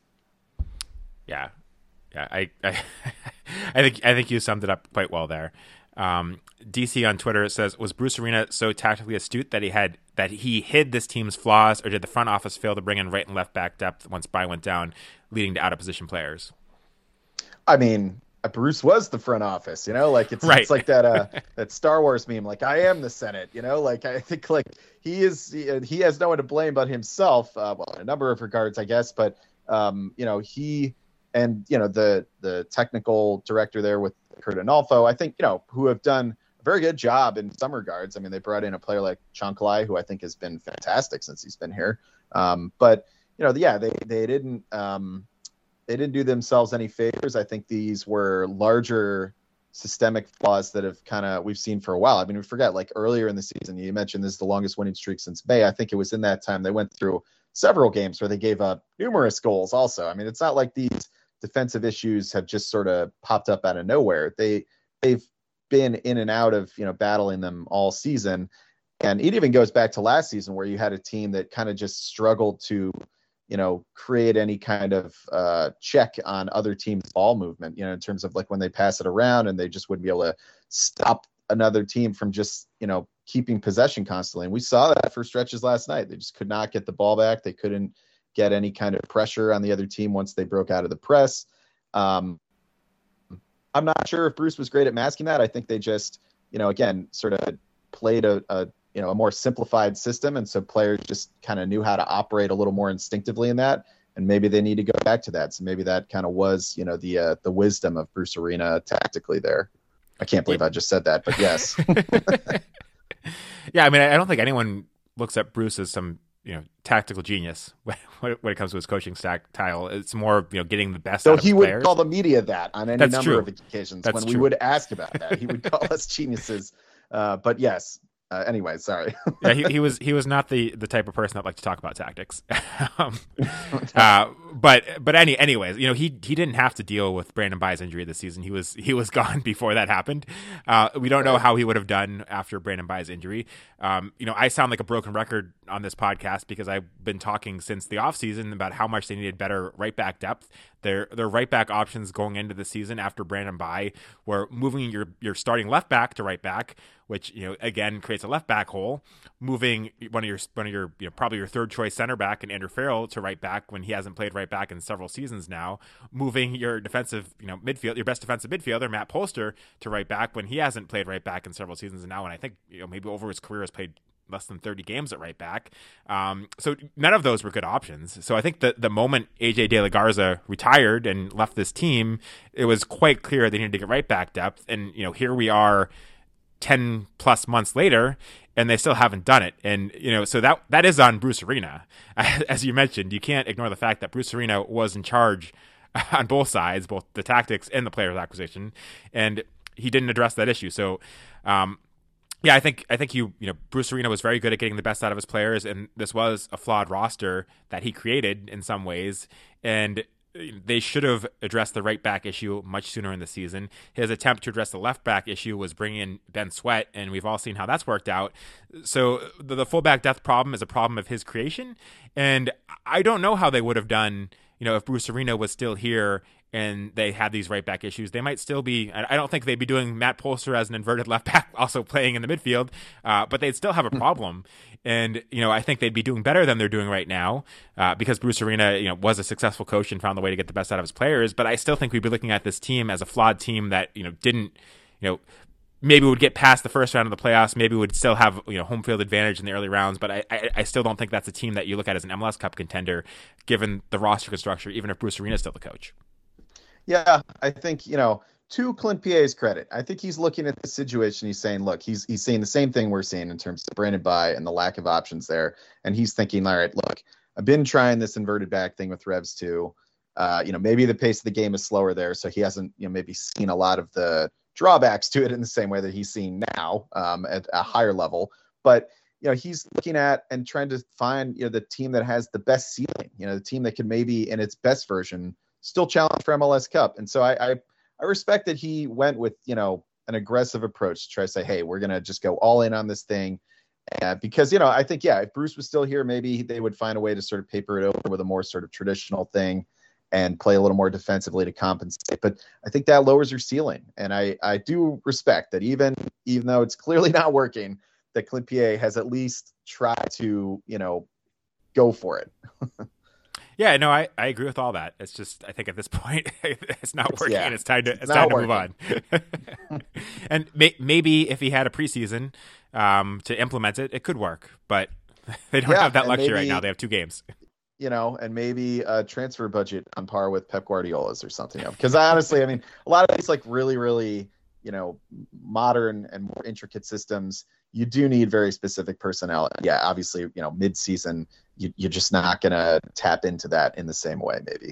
Yeah. Yeah. I, I, I think, I think you summed it up quite well there. Um, D C on Twitter says, was Bruce Arena so tactically astute that he had, that he hid this team's flaws, or did the front office fail to bring in right and left back depth once By went down, leading to out of position players? I mean, Bruce was the front office, you know, like it's, right. it's like that, uh, that Star Wars meme. Like I am the Senate, you know, like I think like he is, he, he has no one to blame but himself. Uh, well, in a number of regards, I guess, but um, you know, he, and, you know, the, the technical director there with Kurt Anolfo, I think, you know, who have done a very good job in some regards. I mean, they brought in a player like Chancalay, who I think has been fantastic since he's been here. Um, but you know, yeah, they, they didn't, um, They didn't do themselves any favors. I think these were larger systemic flaws that have kind of we've seen for a while. I mean, we forget like earlier in the season, you mentioned this is the longest winning streak since May. I think it was in that time they went through several games where they gave up numerous goals also. I mean, it's not like these defensive issues have just sort of popped up out of nowhere. They they've been in and out of, you know, battling them all season. And it even goes back to last season where you had a team that kind of just struggled to, you know, create any kind of uh, check on other teams' ball movement, you know, in terms of like when they pass it around and they just wouldn't be able to stop another team from just, you know, keeping possession constantly. And we saw that for stretches last night. They just could not get the ball back. They couldn't get any kind of pressure on the other team once they broke out of the press. Um, I'm not sure if Bruce was great at masking that. I think they just, you know, again, sort of played a, a you know, a more simplified system. And so players just kind of knew how to operate a little more instinctively in that. And maybe they need to go back to that. So maybe that kind of was, you know, the, uh, the wisdom of Bruce Arena tactically there. I can't believe I just said that, but yes. Yeah. I mean, I don't think anyone looks at Bruce as some, you know, tactical genius when it comes to his coaching style. It's more, you know, getting the best so out of his he would players. call the media that on any That's number true. of occasions. That's when true. we would ask about that, he would call us geniuses. Uh, but yes, Uh, anyway, sorry. yeah, he, he was he was not the, the type of person that liked to talk about tactics. um, uh, but but any anyways, you know, he he didn't have to deal with Brandon Bye's injury this season. He was he was gone before that happened. Uh, we don't know how he would have done after Brandon Bye's injury. Um, you know, I sound like a broken record on this podcast because I've been talking since the offseason about how much they needed better right back depth. Their their right back options going into the season after Brandon Bye were moving your your starting left back to right back, which, you know, again creates a left back hole. Moving one of your one of your you know probably your third choice center back and Andrew Farrell to right back when he hasn't played right back in several seasons now. Moving your defensive you know midfield your best defensive midfielder Matt Polster to right back when he hasn't played right back in several seasons now, and I think you know maybe over his career has played less than thirty games at right back. Um, so none of those were good options. So I think that the moment A J De La Garza retired and left this team, it was quite clear they needed to get right back depth. And, you know, here we are ten plus months later and they still haven't done it. And, you know, so that, that is on Bruce Arena. As you mentioned, you can't ignore the fact that Bruce Arena was in charge on both sides, both the tactics and the players acquisition. And he didn't address that issue. So, um, Yeah, I think I think you you know Bruce Arena was very good at getting the best out of his players, and this was a flawed roster that he created in some ways, and they should have addressed the right back issue much sooner in the season. His attempt to address the left back issue was bringing in Ben Sweat, and we've all seen how that's worked out. So the, the fullback depth problem is a problem of his creation, and I don't know how they would have done, you know, if Bruce Arena was still here and they had these right back issues. They might still be, I don't think they'd be doing Matt Polster as an inverted left back, also playing in the midfield, uh, but they'd still have a problem. And, you know, I think they'd be doing better than they're doing right now uh, because Bruce Arena, you know, was a successful coach and found the way to get the best out of his players. But I still think we'd be looking at this team as a flawed team that, you know, didn't, you know, maybe would get past the first round of the playoffs, maybe would still have, you know, home field advantage in the early rounds, but I, I, I still don't think that's a team that you look at as an M L S Cup contender, given the roster construction, even if Bruce Arena is still the coach. Yeah, I think, you know, to Clint P A's credit, I think he's looking at the situation. He's saying, look, he's he's saying the same thing we're seeing in terms of Brandon Bye and the lack of options there. And he's thinking, all right, look, I've been trying this inverted back thing with Revs too. Uh, you know, maybe the pace of the game is slower there, so he hasn't, you know, maybe seen a lot of the drawbacks to it in the same way that he's seeing now um, at a higher level. But, you know, he's looking at and trying to find, you know, the team that has the best ceiling, you know, the team that can maybe in its best version still challenge for M L S Cup. And so I, I, I respect that he went with, you know, an aggressive approach to try to say, hey, we're going to just go all in on this thing. Uh, because, you know, I think, yeah, if Bruce was still here, maybe they would find a way to sort of paper it over with a more sort of traditional thing and play a little more defensively to compensate. But I think that lowers your ceiling. And I, I do respect that even, even though it's clearly not working, that Clint P A has at least tried to, you know, go for it. Yeah, no, I, I agree with all that. It's just I think at this point it's not It's, working. yeah, and It's time to it's, it's time not to move on. And may, maybe if he had a preseason um, to implement it, it could work. But they don't Yeah, have that and luxury right maybe- now. They have two games. You know, and maybe a transfer budget on par with Pep Guardiola's or something. Because I honestly, I mean, a lot of these like really, really, you know, modern and more intricate systems, you do need very specific personnel. Yeah, obviously, you know, mid-season, you, you're just not going to tap into that in the same way, maybe.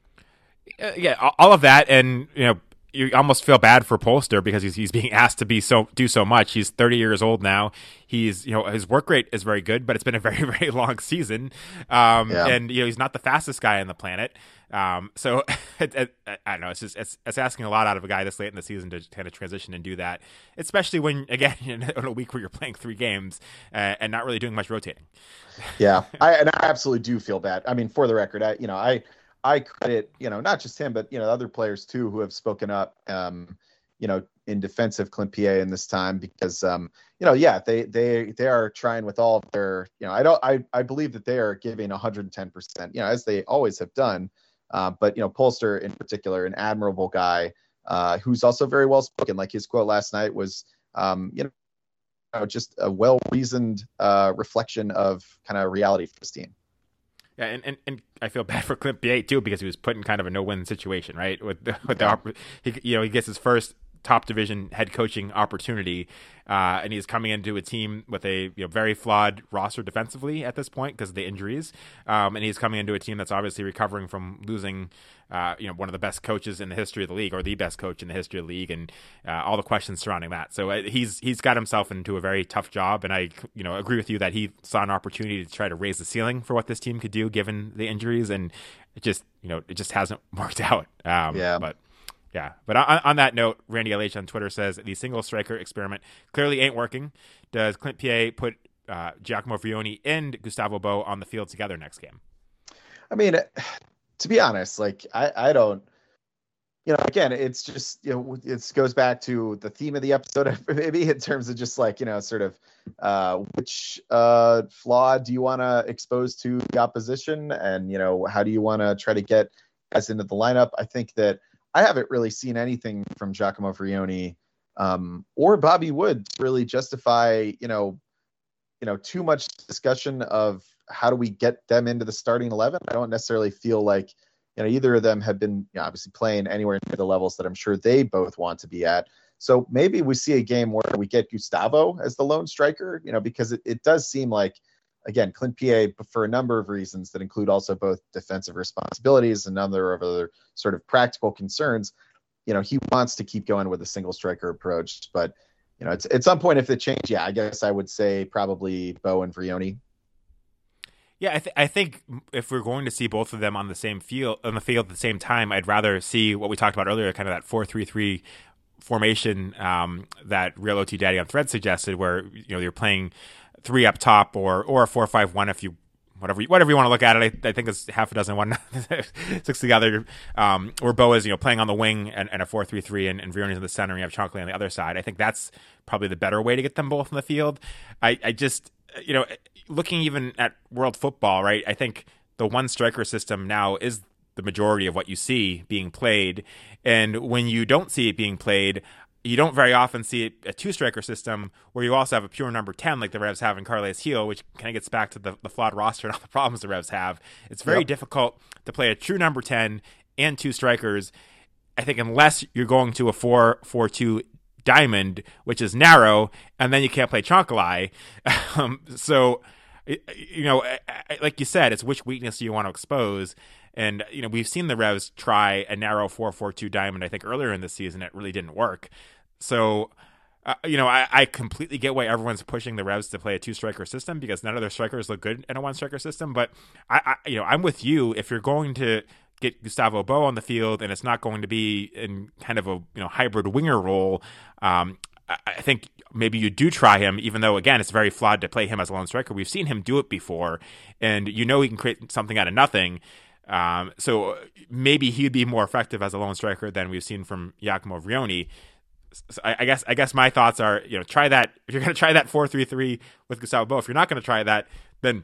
Uh, yeah, all of that, and you know, you almost feel bad for Polster because he's he's being asked to be so do so much. He's thirty years old now. He's you know his work rate is very good, but it's been a very very long season. Um, Yeah. and you know he's not the fastest guy on the planet. Um, so it, it, I don't know. It's just it's, it's asking a lot out of a guy this late in the season to kind of transition and do that, especially when again in a week where you're playing three games uh, and not really doing much rotating. Yeah, I and I absolutely do feel bad. I mean, for the record, I you know I. I credit, you know, not just him, but, you know, other players, too, who have spoken up, um, you know, in defense of Clint P A in this time because, um, you know, yeah, they they they are trying with all of their, you know, I don't I, I believe that they are giving one hundred ten percent, you know, as they always have done. Uh, but, you know, Polster in particular, an admirable guy uh, who's also very well spoken. Like his quote last night was, um, you know, just a well reasoned uh, reflection of kind of reality for this team. Yeah, and, and, and I feel bad for Clint P A too because he was put in kind of a no-win situation, right? With the, with the he, you know he gets his first top division head coaching opportunity, uh, and he's coming into a team with a you know very flawed roster defensively at this point because of the injuries, um, and he's coming into a team that's obviously recovering from losing, uh, you know, one of the best coaches in the history of the league or the best coach in the history of the league, and uh, all the questions surrounding that. So uh, he's he's got himself into a very tough job, and I you know agree with you that he saw an opportunity to try to raise the ceiling for what this team could do given the injuries, and it just you know it just hasn't worked out. Um, yeah, but. Yeah, but on, on that note, Randy L H on Twitter says the single striker experiment clearly ain't working. Does Clint P A put uh, Giacomo Vrioni and Gustavo Bo on the field together next game? I mean, to be honest, like I, I don't, you know, again, it's just, you know, it goes back to the theme of the episode, maybe in terms of just like, you know, sort of uh, which uh, flaw do you want to expose to the opposition? And, you know, how do you want to try to get guys into the lineup? I think that I haven't really seen anything from Giacomo Vrioni um, or Bobby Wood to really justify, you know, you know, too much discussion of how do we get them into the starting eleven. I don't necessarily feel like, you know, either of them have been you know, obviously playing anywhere near the levels that I'm sure they both want to be at. So maybe we see a game where we get Gustavo as the lone striker, you know, because it, it does seem like, again, Clint P A, for a number of reasons that include also both defensive responsibilities and a number of other sort of practical concerns, you know, he wants to keep going with a single striker approach. But, you know, it's at some point, if it changed, yeah, I guess I would say probably Bo and Vrioni. Yeah, I, th- I think if we're going to see both of them on the same field, on the field at the same time, I'd rather see what we talked about earlier, kind of that four three three formation um, that Real O T Daddy on Thread suggested, where you know you're playing three up top, or or a four five one if you whatever you, whatever you want to look at it. I, I think it's half a dozen one six together. Um, where Bo is you know playing on the wing and, and a four three three, and, and Vrioni's in the center, and you have Chonkley on the other side. I think that's probably the better way to get them both in the field. I, I just you know looking even at world football, right? I think the one striker system now is the majority of what you see being played, and when you don't see it being played, you don't very often see a two-striker system where you also have a pure number ten like the Revs have in Carles Gil, which kind of gets back to the, the flawed roster and all the problems the Revs have. It's very yep. difficult to play a true number ten and two strikers, I think, unless you're going to a four four two diamond, which is narrow, and then you can't play Chonkalai. Um, so, you know, like you said, it's which weakness do you want to expose? And, you know, we've seen the Revs try a narrow four four two diamond, I think, earlier in the season. It really didn't work. So, uh, you know, I, I completely get why everyone's pushing the Revs to play a two-striker system because none of their strikers look good in a one-striker system. But, I, I, you know, I'm with you. If you're going to get Gustavo Bo on the field and it's not going to be in kind of a, you know, hybrid winger role, um, I, I think maybe you do try him, even though, again, it's very flawed to play him as a lone striker. We've seen him do it before, and you know he can create something out of nothing. Um, so maybe he'd be more effective as a lone striker than we've seen from Giacomo Vrioni. So I, I guess I guess my thoughts are, you know, try that. If you're going to try that four three three with Gustavo Bo, if you're not going to try that, then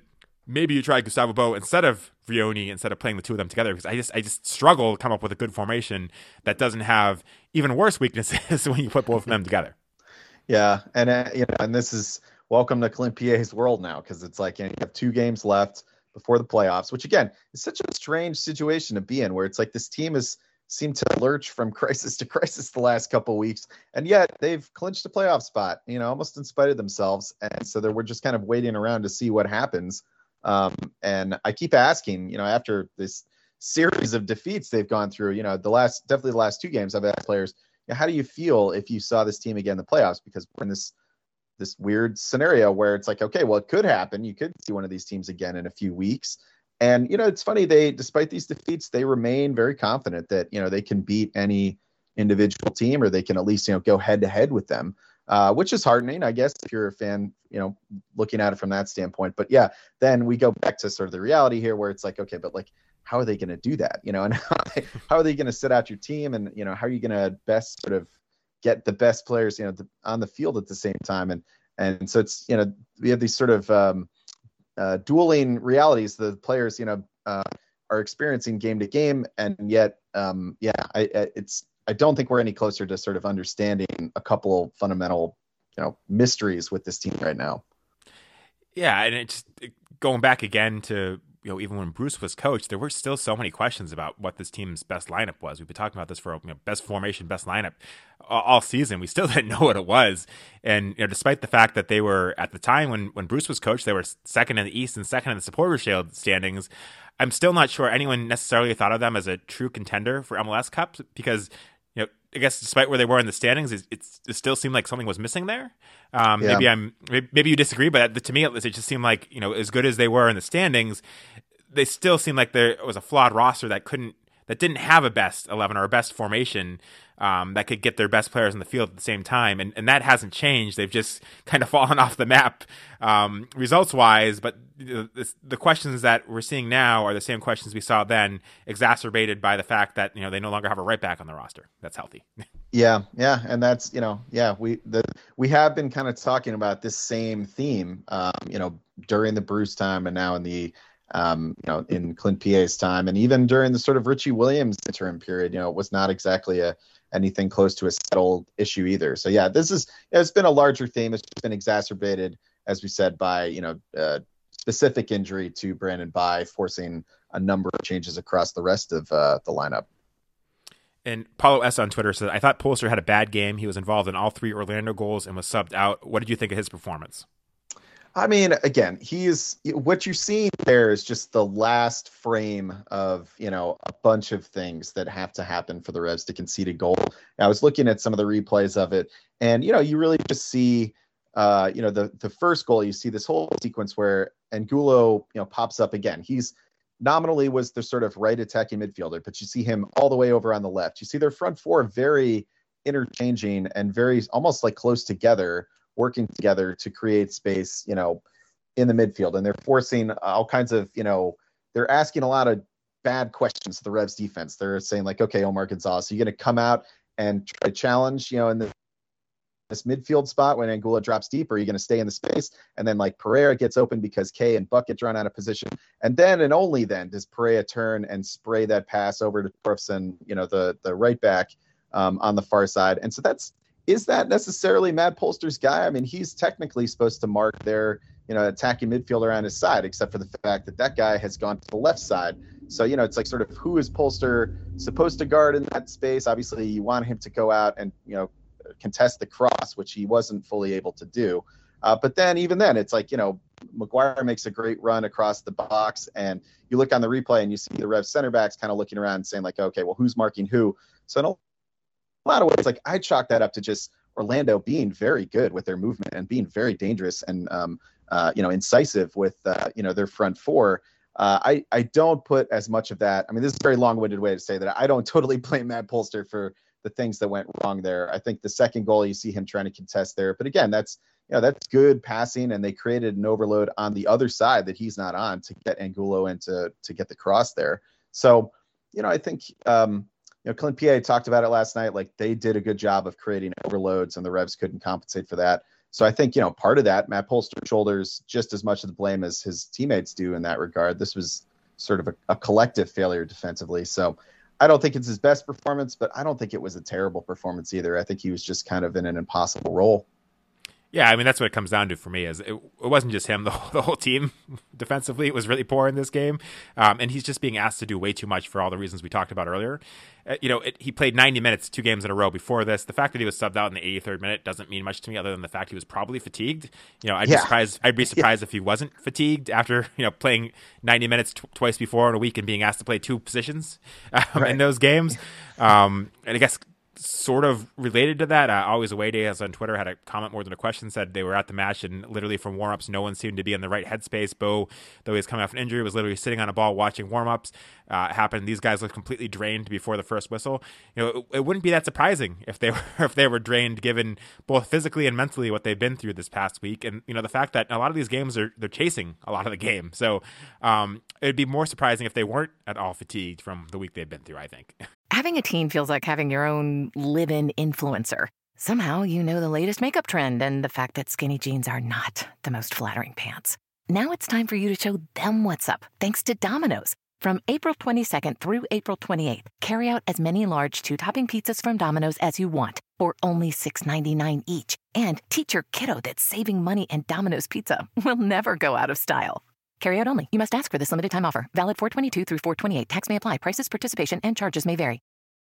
maybe you try Gustavo Bo instead of Vrioni, instead of playing the two of them together, because I just I just struggle to come up with a good formation that doesn't have even worse weaknesses when you put both of them together. Yeah, and uh, you know, and this is welcome to Clint P A's world now, because it's like, you know, you have two games left before the playoffs, which again is such a strange situation to be in, where it's like this team has seemed to lurch from crisis to crisis the last couple of weeks, and yet they've clinched a playoff spot, you know, almost in spite of themselves. And so we're just kind of waiting around to see what happens. Um, and I keep asking, you know, after this series of defeats they've gone through, you know, the last, definitely the last two games, I've asked players, you know, how do you feel if you saw this team again in the playoffs? Because we're in this, this weird scenario where it's like, okay, well, it could happen. You could see one of these teams again in a few weeks. And, you know, it's funny, they, despite these defeats, they remain very confident that, you know, they can beat any individual team, or they can at least, you know, go head to head with them. Uh, which is heartening, I guess, if you're a fan, you know, looking at it from that standpoint. But yeah, then we go back to sort of the reality here, where it's like, okay, but like, how are they going to do that? You know, and how are they, how are they going to sit out your team? And, you know, how are you going to best sort of get the best players, you know, the, on the field at the same time? And, and so it's, you know, we have these sort of um, uh, dueling realities the players, you know, uh, are experiencing game to game. And yet, um, yeah, I, I, it's, I don't think we're any closer to sort of understanding a couple of fundamental, you know, mysteries with this team right now. Yeah, and it's going back again to, you know, even when Bruce was coach, there were still so many questions about what this team's best lineup was. We've been talking about this for, you know, best formation, best lineup all season. We still didn't know what it was. And, you know, despite the fact that they were, at the time when, when Bruce was coach, they were second in the East and second in the Supporters Shield standings. I'm still not sure anyone necessarily thought of them as a true contender for M L S Cup, because, you know, I guess despite where they were in the standings, it, it's, it still seemed like something was missing there. Um, yeah. Maybe I'm maybe you disagree, but to me, it just seemed like, you know, as good as they were in the standings, they still seemed like there was a flawed roster that couldn't, that didn't have a best eleven or a best formation um, that could get their best players on the field at the same time. And, and that hasn't changed. They've just kind of fallen off the map um, results-wise. But the, the questions that we're seeing now are the same questions we saw then, exacerbated by the fact that, you know, they no longer have a right back on the roster that's healthy. Yeah, yeah, and that's, you know, yeah, we the we have been kind of talking about this same theme, um, you know, during the Bruce time and now in the Um, you know, in Clint P A's time, and even during the sort of Richie Williams interim period, you know, it was not exactly a anything close to a settled issue either. So yeah, this is, it's been a larger theme. It's been exacerbated, as we said, by, you know, uh, specific injury to Brandon Bye, forcing a number of changes across the rest of uh, the lineup. And Paulo S on Twitter said, I thought Polster had a bad game. He was involved in all three Orlando goals and was subbed out. What did you think of his performance? I mean, again, he is, what you're seeing there is just the last frame of, you know, a bunch of things that have to happen for the Revs to concede a goal. I was looking at some of the replays of it, and, you know, you really just see, uh, you know, the, the first goal, you see this whole sequence where Angulo, you know, pops up again. He's nominally was the sort of right attacking midfielder, but you see him all the way over on the left. You see their front four very interchanging and very almost like close together, working together to create space, you know, in the midfield. And they're forcing all kinds of, you know, they're asking a lot of bad questions to the Revs defense. They're saying like, okay, Omar Gonzalez, are you going to come out and try to challenge, you know, in the, this midfield spot when Angulo drops deep, or are you going to stay in the space? And then like Pereira gets open because Kay and Buck get drawn out of position. And then, and only then does Pereira turn and spray that pass over to Torfson, you know, the, the right back um, on the far side. And so that's, is that necessarily Matt Polster's guy? I mean, he's technically supposed to mark their, you know, attacking midfielder on his side, except for the fact that that guy has gone to the left side. So, you know, it's like sort of who is Polster supposed to guard in that space? Obviously, you want him to go out and, you know, contest the cross, which he wasn't fully able to do. Uh, but then even then, it's like, you know, Maguire makes a great run across the box, and you look on the replay and you see the Revs center backs kind of looking around and saying like, okay, well, who's marking who? So in a lot of ways, like I chalk that up to just Orlando being very good with their movement and being very dangerous and, um, uh, you know, incisive with, uh, you know, their front four. Uh, I, I don't put as much of that. I mean, this is a very long-winded way to say that I don't totally blame Matt Polster for the things that went wrong there. I think the second goal, you see him trying to contest there. But again, that's, you know, that's good passing, and they created an overload on the other side that he's not on to get Angulo in to, to get the cross there. So, you know, I think, um, you know, Clint P A talked about it last night. Like they did a good job of creating overloads, and the Revs couldn't compensate for that. So I think, you know, part of that, Matt Polster shoulders just as much of the blame as his teammates do in that regard. This was sort of a, a collective failure defensively. So I don't think it's his best performance, but I don't think it was a terrible performance either. I think he was just kind of in an impossible role. Yeah, I mean, that's what it comes down to for me. Is it, it wasn't just him. The whole, the whole team defensively was really poor in this game. Um, and he's just being asked to do way too much for all the reasons we talked about earlier. Uh, you know, it, he played ninety minutes, two games in a row before this. The fact that he was subbed out in the eighty-third minute doesn't mean much to me other than the fact he was probably fatigued. You know, I'd yeah. be surprised, I'd be surprised yeah. if he wasn't fatigued after, you know, playing ninety minutes t- twice before in a week and being asked to play two positions um, right. in those games. Um, and I guess sort of related to that, uh, Always Away Day has on Twitter had a comment more than a question, said they were at the match and literally from warm-ups no one seemed to be in the right headspace. Bo, though he was coming off an injury, was literally sitting on a ball watching warm-ups. Uh, it happened. These guys looked completely drained before the first whistle. You know, it, it wouldn't be that surprising if they were if they were drained, given both physically and mentally what they've been through this past week, and you know the fact that a lot of these games are they're chasing a lot of the game. So um, it'd be more surprising if they weren't at all fatigued from the week they've been through, I think. Having a teen feels like having your own live-in influencer. Somehow you know the latest makeup trend and the fact that skinny jeans are not the most flattering pants. Now it's time for you to show them what's up, thanks to Domino's. From April twenty-second through April twenty-eighth, carry out as many large two-topping pizzas from Domino's as you want for only six ninety-nine each. And teach your kiddo that saving money and Domino's Pizza will never go out of style. Carry out only. You must ask for this limited time offer. Valid four twenty-two through four twenty-eight. Tax may apply. Prices, participation, and charges may vary.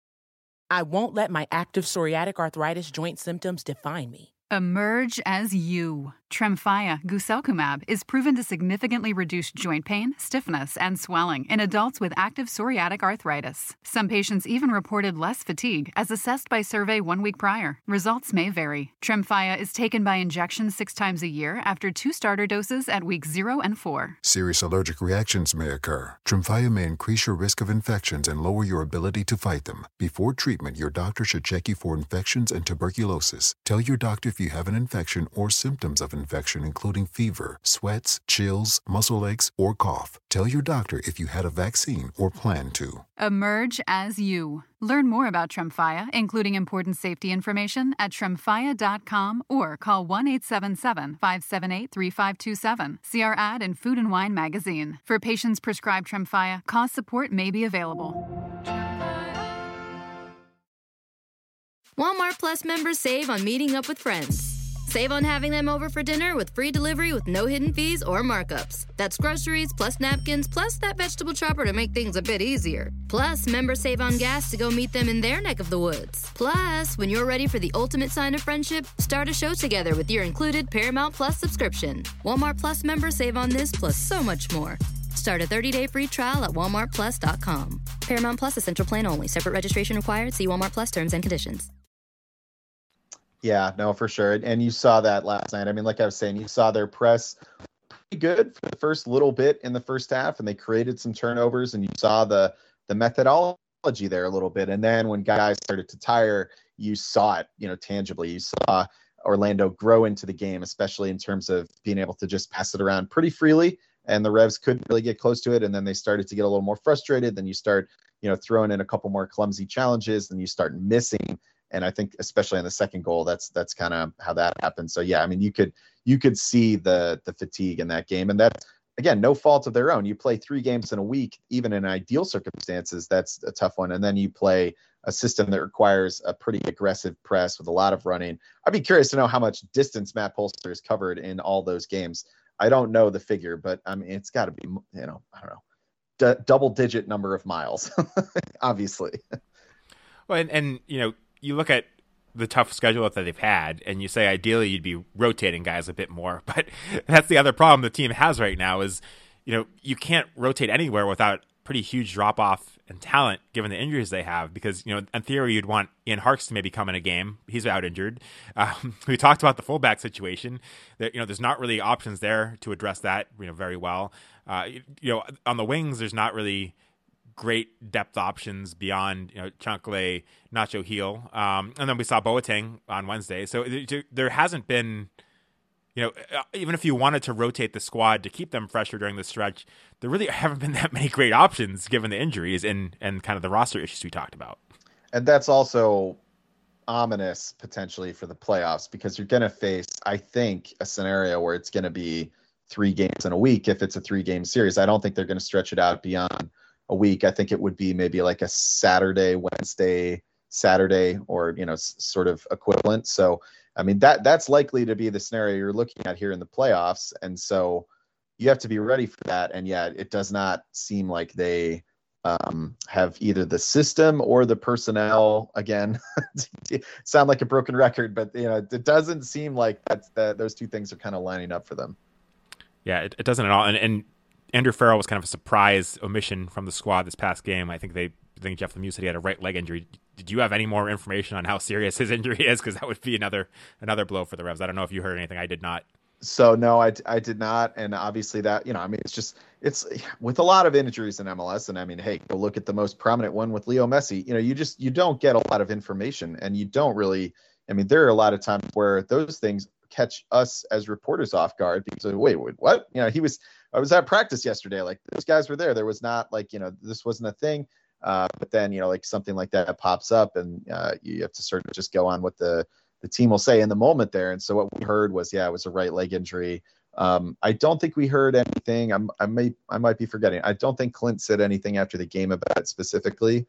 I won't let my active psoriatic arthritis joint symptoms define me. Emerge as you. Tremfya guselkumab is proven to significantly reduce joint pain, stiffness, and swelling in adults with active psoriatic arthritis. Some patients even reported less fatigue as assessed by survey one week prior. Results may vary. Tremfya is taken by injection six times a year after two starter doses at weeks zero and four. Serious allergic reactions may occur. Tremfya may increase your risk of infections and lower your ability to fight them. Before treatment, your doctor should check you for infections and tuberculosis. Tell your doctor if you have an infection or symptoms of infection, including fever, sweats, chills, muscle aches, or cough. Tell your doctor if you had a vaccine or plan to. Emerge as you. Learn more about Tremfya, including important safety information, at tremfya dot com or call one eight seven seven, five seven eight, three five two seven. See our ad in Food and Wine magazine. For patients prescribed Tremfya, cost support may be available. Walmart Plus members save on meeting up with friends. Save on having them over for dinner with free delivery with no hidden fees or markups. That's groceries, plus napkins, plus that vegetable chopper to make things a bit easier. Plus, members save on gas to go meet them in their neck of the woods. Plus, when you're ready for the ultimate sign of friendship, start a show together with your included Paramount Plus subscription. Walmart Plus members save on this plus so much more. Start a thirty-day free trial at walmart plus dot com. Paramount Plus Essential Plan only. Separate registration required. See Walmart Plus terms and conditions. Yeah, no, for sure. And you saw that last night. I mean, like I was saying, you saw their press pretty good for the first little bit in the first half, and they created some turnovers, and you saw the the methodology there a little bit. And then when guys started to tire, you saw it, you know, tangibly. You saw Orlando grow into the game, especially in terms of being able to just pass it around pretty freely, and the Revs couldn't really get close to it. And then they started to get a little more frustrated. Then you start, you know, throwing in a couple more clumsy challenges, and you start missing. And I think especially on the second goal, that's that's kind of how that happened. So yeah, I mean, you could you could see the the fatigue in that game, and that's again no fault of their own. You play three games in a week, even in ideal circumstances, that's a tough one. And then you play a system that requires a pretty aggressive press with a lot of running. I'd be curious to know how much distance Matt Polster has covered in all those games. I don't know the figure, but I mean, it's got to be, you know, I don't know, d- double digit number of miles, obviously. Well, and, and you know. You look at the tough schedule that they've had, and you say ideally you'd be rotating guys a bit more, but that's the other problem the team has right now is, you know, you can't rotate anywhere without pretty huge drop off in talent given the injuries they have. Because, you know, in theory you'd want Ian Harkes to maybe come in a game. He's out injured. Um, we talked about the fullback situation. That you know, there's not really options there to address that, you know, very well. Uh, you, you know, on the wings, there's not really great depth options beyond, you know, Chancellor, Nacho Heel. Um, and then we saw Boateng on Wednesday. So there hasn't been, you know, even if you wanted to rotate the squad to keep them fresher during the stretch, there really haven't been that many great options given the injuries and, and kind of the roster issues we talked about. And that's also ominous potentially for the playoffs, because you're going to face, I think, a scenario where it's going to be three games in a week if it's a three game series. I don't think they're going to stretch it out beyond a week. I think it would be maybe like a Saturday, Wednesday, Saturday, or, you know, s- sort of equivalent. So, I mean, that that's likely to be the scenario you're looking at here in the playoffs. And so you have to be ready for that. And yet it does not seem like they um, have either the system or the personnel, again, sound like a broken record, but, you know, it doesn't seem like that's, that those two things are kind of lining up for them. Yeah, it, it doesn't at all. And, and Andrew Farrell was kind of a surprise omission from the squad this past game. I think they I think Jeff Lemieux said he had a right leg injury. Did you have any more information on how serious his injury is? Because that would be another another blow for the Revs. I don't know if you heard anything. I did not. So no, I, I did not. And obviously that, you know, I mean, it's just, it's with a lot of injuries in M L S. And I mean, hey, go look at the most prominent one with Leo Messi. You know, you just, you don't get a lot of information, and you don't really, I mean, there are a lot of times where those things catch us as reporters off guard because of, wait, wait, what? You know, he was, I was at practice yesterday. Like, those guys were there. There was not like, you know, this wasn't a thing. Uh, but then, you know, like something like that pops up, and uh, you have to sort of just go on what the, the team will say in the moment there. And so what we heard was, yeah, it was a right leg injury. Um, I don't think we heard anything. I'm, I may, I might be forgetting. I don't think Clint said anything after the game about it specifically,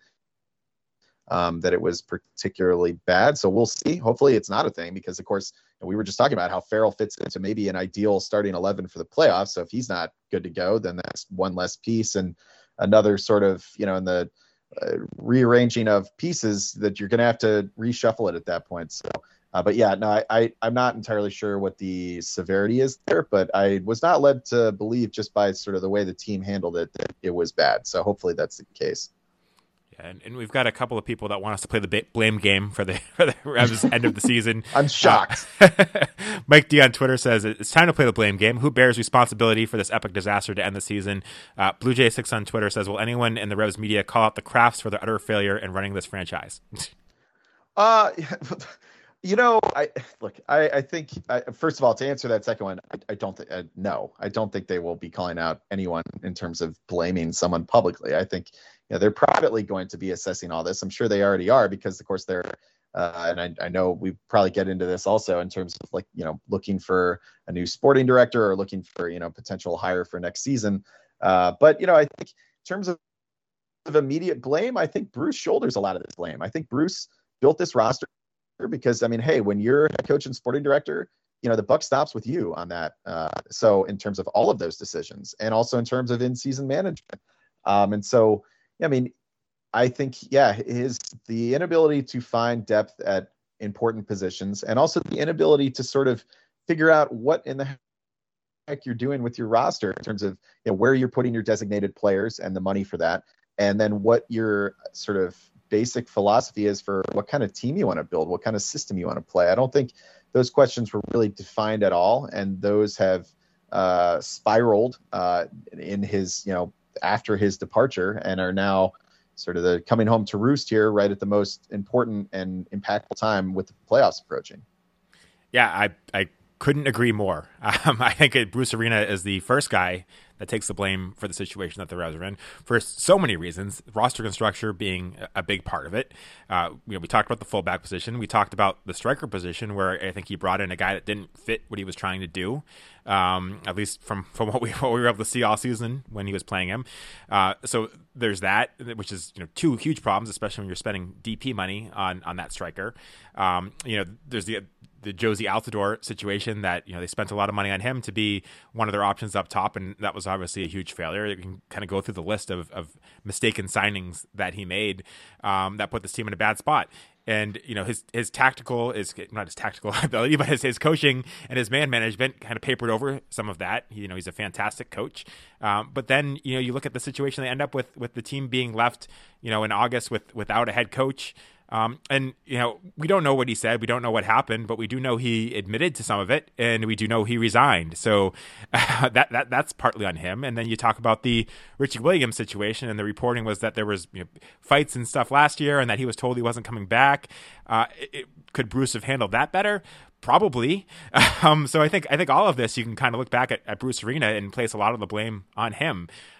um, that it was particularly bad. So we'll see. Hopefully it's not a thing, because of course, we were just talking about how Farrell fits into maybe an ideal starting eleven for the playoffs. So if he's not good to go, then that's one less piece and another sort of, you know, in the uh, rearranging of pieces that you're going to have to reshuffle it at that point. So, uh, but yeah, no, I, I, I'm not entirely sure what the severity is there, but I was not led to believe, just by sort of the way the team handled it, that it was bad. So hopefully that's the case. And, and we've got a couple of people that want us to play the blame game for the, for the Revs end of the season. I'm shocked. Uh, Mike D on Twitter says it's time to play the blame game. Who bears responsibility for this epic disaster to end the season? Uh, Blue Jay six on Twitter says, will anyone in the Revs media call out the Crafts for their utter failure in running this franchise? uh, you know, I look, I, I think, I, first of all, to answer that second one, I, I don't think, uh, no, I don't think they will be calling out anyone in terms of blaming someone publicly. I think, you know, they're privately going to be assessing all this. I'm sure they already are, because of course they're, uh, and I, I know we probably get into this also in terms of, like, you know, looking for a new sporting director or looking for, you know, potential hire for next season. Uh, but, you know, I think in terms of, of immediate blame, I think Bruce shoulders a lot of this blame. I think Bruce built this roster because, I mean, hey, when you're head coach and sporting director, you know, the buck stops with you on that. Uh, so in terms of all of those decisions, and also in terms of in-season management. Um, and so, I mean, I think, yeah, his the inability to find depth at important positions, and also the inability to sort of figure out what in the heck you're doing with your roster in terms of, you know, where you're putting your designated players and the money for that, and then what your sort of basic philosophy is for what kind of team you want to build, what kind of system you want to play. I don't think those questions were really defined at all, and those have uh, spiraled uh, in his, you know, after his departure, and are now sort of the coming home to roost here right at the most important and impactful time with the playoffs approaching. Yeah, I I couldn't agree more. Um, I think Bruce Arena is the first guy that takes the blame for the situation that the Revs are in for so many reasons, roster construction being a big part of it. Uh, you know, we talked about the fullback position. We talked about the striker position, where I think he brought in a guy that didn't fit what he was trying to do, um, at least from, from what we what we were able to see all season when he was playing him. Uh, so there's that, which is, you know, two huge problems, especially when you're spending D P money on on that striker. Um, you know, there's the the Josie Altidore situation that, you know, they spent a lot of money on him to be one of their options up top, and that was obviously a huge failure. You can kind of go through the list of, of mistaken signings that he made um, that put this team in a bad spot. And, you know, his his tactical is not his tactical ability, but his, his coaching and his man management kind of papered over some of that. You know, he's a fantastic coach. Um, but then, you know, you look at the situation they end up with, with the team being left, you know, in August with without a head coach. Um, and, you know, we don't know what he said. We don't know what happened, but we do know he admitted to some of it, and we do know he resigned. So uh, that, that that's partly on him. And then you talk about the Richie Williams situation, and the reporting was that there was, you know, fights and stuff last year, and that he was told he wasn't coming back. Uh, it, could Bruce have handled that better? Probably. Um, so I think I think all of this, you can kind of look back at, at Bruce Arena and place a lot of the blame on him.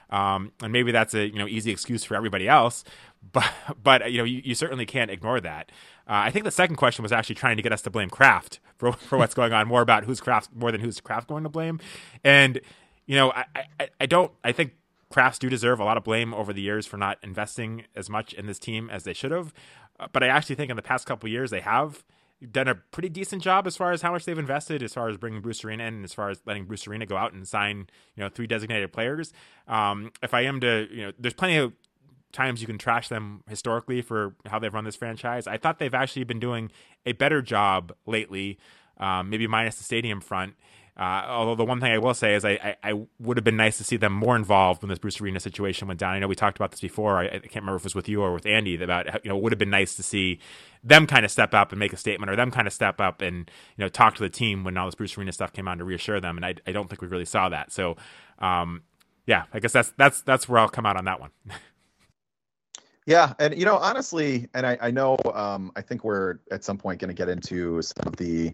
Um, and maybe that's a you know easy excuse for everybody else, but but you know you, you certainly can't ignore that. Uh, I think the second question was actually trying to get us to blame Kraft for for what's going on, more about who's Kraft more than who's Kraft going to blame. And you know I I, I don't I think Krafts do deserve a lot of blame over the years for not investing as much in this team as they should have. Uh, but I actually think in the past couple of years they have done a pretty decent job as far as how much they've invested, as far as bringing Bruce Arena in, and as far as letting Bruce Arena go out and sign, you know, three designated players. Um, if I am to, you know, there's plenty of times you can trash them historically for how they've run this franchise. I thought they've actually been doing a better job lately, um, maybe minus the stadium front. Uh, although the one thing I will say is I, I, I would have been nice to see them more involved when this Bruce Arena situation went down. I know we talked about this before. I, I can't remember if it was with you or with Andy about, you know, it would have been nice to see them kind of step up and make a statement, or them kind of step up and, you know, talk to the team when all this Bruce Arena stuff came on to reassure them. And I, I don't think we really saw that. So, um, yeah, I guess that's that's that's where I'll come out on that one. Yeah, and you know, honestly, and I, I know um, I think we're at some point going to get into some of the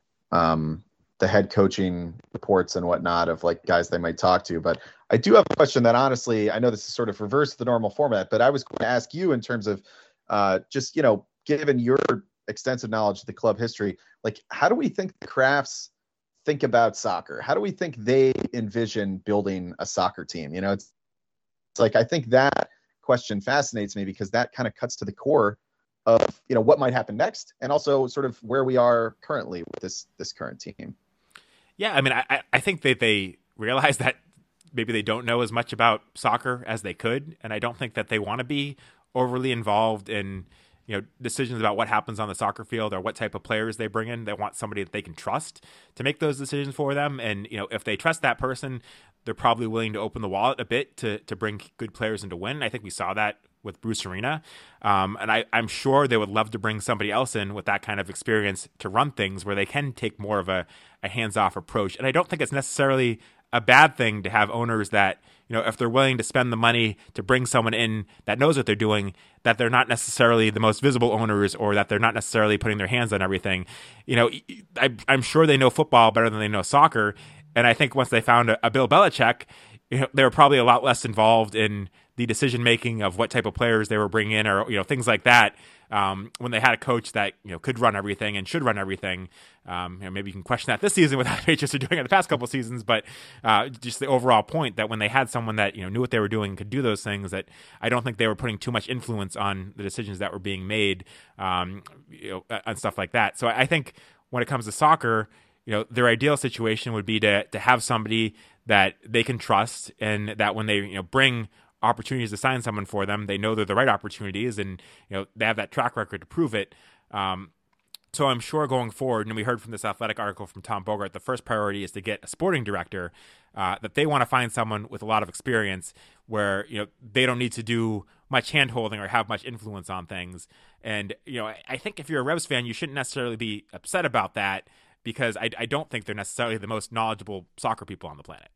um, the head coaching reports and whatnot of like guys they might talk to. But I do have a question that honestly, I know this is sort of reverse the normal format, but I was going to ask you in terms of uh, just, you know, given your extensive knowledge of the club history, like how do we think the Krafts think about soccer? How do we think they envision building a soccer team? You know, it's, it's like, I think that question fascinates me because that kind of cuts to the core of, you know, what might happen next and also sort of where we are currently with this, this current team. Yeah, I mean, I, I think that they realize that maybe they don't know as much about soccer as they could, and I don't think that they want to be overly involved in, you know, decisions about what happens on the soccer field or what type of players they bring in. They want somebody that they can trust to make those decisions for them, and you know, if they trust that person, they're probably willing to open the wallet a bit to to bring good players in to win. I think we saw that with Bruce Arena. Um, and I, I'm sure they would love to bring somebody else in with that kind of experience to run things where they can take more of a, a hands-off approach. And I don't think it's necessarily a bad thing to have owners that, you know, if they're willing to spend the money to bring someone in that knows what they're doing, that they're not necessarily the most visible owners or that they're not necessarily putting their hands on everything. You know, I, I'm sure they know football better than they know soccer. And I think once they found a, a Bill Belichick, you know, they were probably a lot less involved in the decision making of what type of players they were bringing in, or you know, things like that. Um, when they had a coach that you know could run everything and should run everything, um, you know, maybe you can question that this season with how the Patriots are doing in the past couple of seasons. But uh, just the overall point that when they had someone that you know knew what they were doing, could do those things, that I don't think they were putting too much influence on the decisions that were being made, um, you know, and stuff like that. So I think when it comes to soccer, you know, their ideal situation would be to to have somebody that they can trust, and that when they you know bring opportunities to sign someone for them, they know they're the right opportunities, and you know they have that track record to prove it. Um, so I'm sure going forward, and we heard from this Athletic article from Tom Bogart, the first priority is to get a sporting director, uh, that they want to find someone with a lot of experience where you know they don't need to do much hand-holding or have much influence on things. And you know I, I think if you're a Revs fan, you shouldn't necessarily be upset about that, because I, I don't think they're necessarily the most knowledgeable soccer people on the planet.